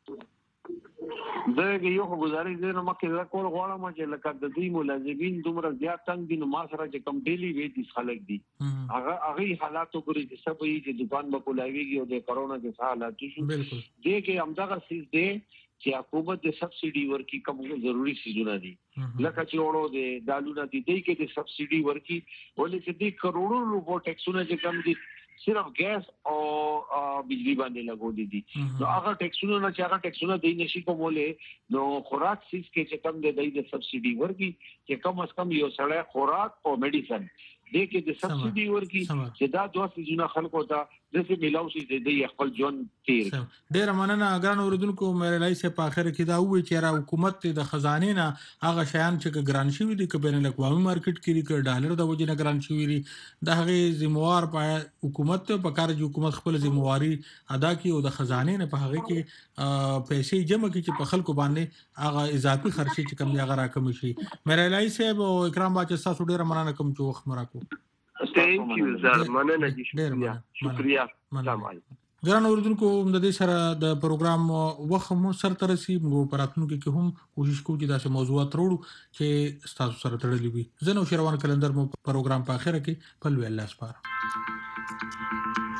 زه یو خو گزارش دی نو مکه دا کول غواړم چې لکه د دې ملازمین دومره زیات تنګ دي نو ما سره چې کم ډیلی ویجز خلک دي هغه هغه حالاتو ګوري چې سبې چې دکان به کولاویږي او د کرونا کې حالات شو بالکل دې کې همدغه سیس دی چې حکومت د سبسيډي ورکی کوم ضروری سيزونه دي لکه چې وړو دي دالونه دي دې کې د سبسيډي ورکی ولې چې دې کروڑو روپو ټیکسونه چې کم دي صرف ګیس او بجلی باندې لګولې دي نو هغه ټیکسونه نه چې هغه ټیکسونه دی نشي کومولې نو خوراک سیس کې چې کم دی د سبسيډي ورکی چې کم از کم یو سړی خوراک او میډیسن دې کې د سبسيډي ورکی چې دا دوه سيزونه خلکو ته دغه ملاو شي د خپل ژوند تیر. ډیر مننه اګران اوردونکو مې لای سه په اخر کې دا وی چې را حکومت د خزانه نه هغه شیان چې ګران شوی دي ک بین الاقوامي مارکیټ کې کې ډالر د وجه نه ګران شوی دي د هغه ذمہوار په حکومت په کار چې حکومت خپل ذمہواری ادا کړي او د خزانه نه په هغه کې پیسې جمع کړي چې په خلکو باندې هغه اضافي خرچي چې کم دی هغه راکم شي. مې لای سه او اکرام باچا تاسو ډیر مننه کوم چې وخت مراکو. Thank you sir. مننه دي. شکریہ. شکریہ. السلام علیکم. ګران اوردونکو د دې سره د پروګرام وخت مو سر ترسي موږ پراتونکو کې هم کوشش کوو چې داسې موضوعات وروړو چې تاسو سره تړلې وي. زه نو شروان کلندر مو پروګرام په اخر کې په لوی الله سپاره.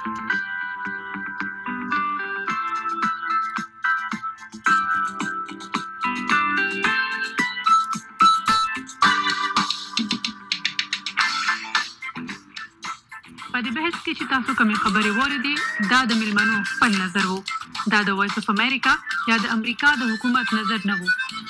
په دې بحث کې چې تاسو کومې خبرې واورېدې دا د ملمنو خپل نظر وو. دا د وایس اف امریکا یا د امریکا د حکومت نظر نه وو.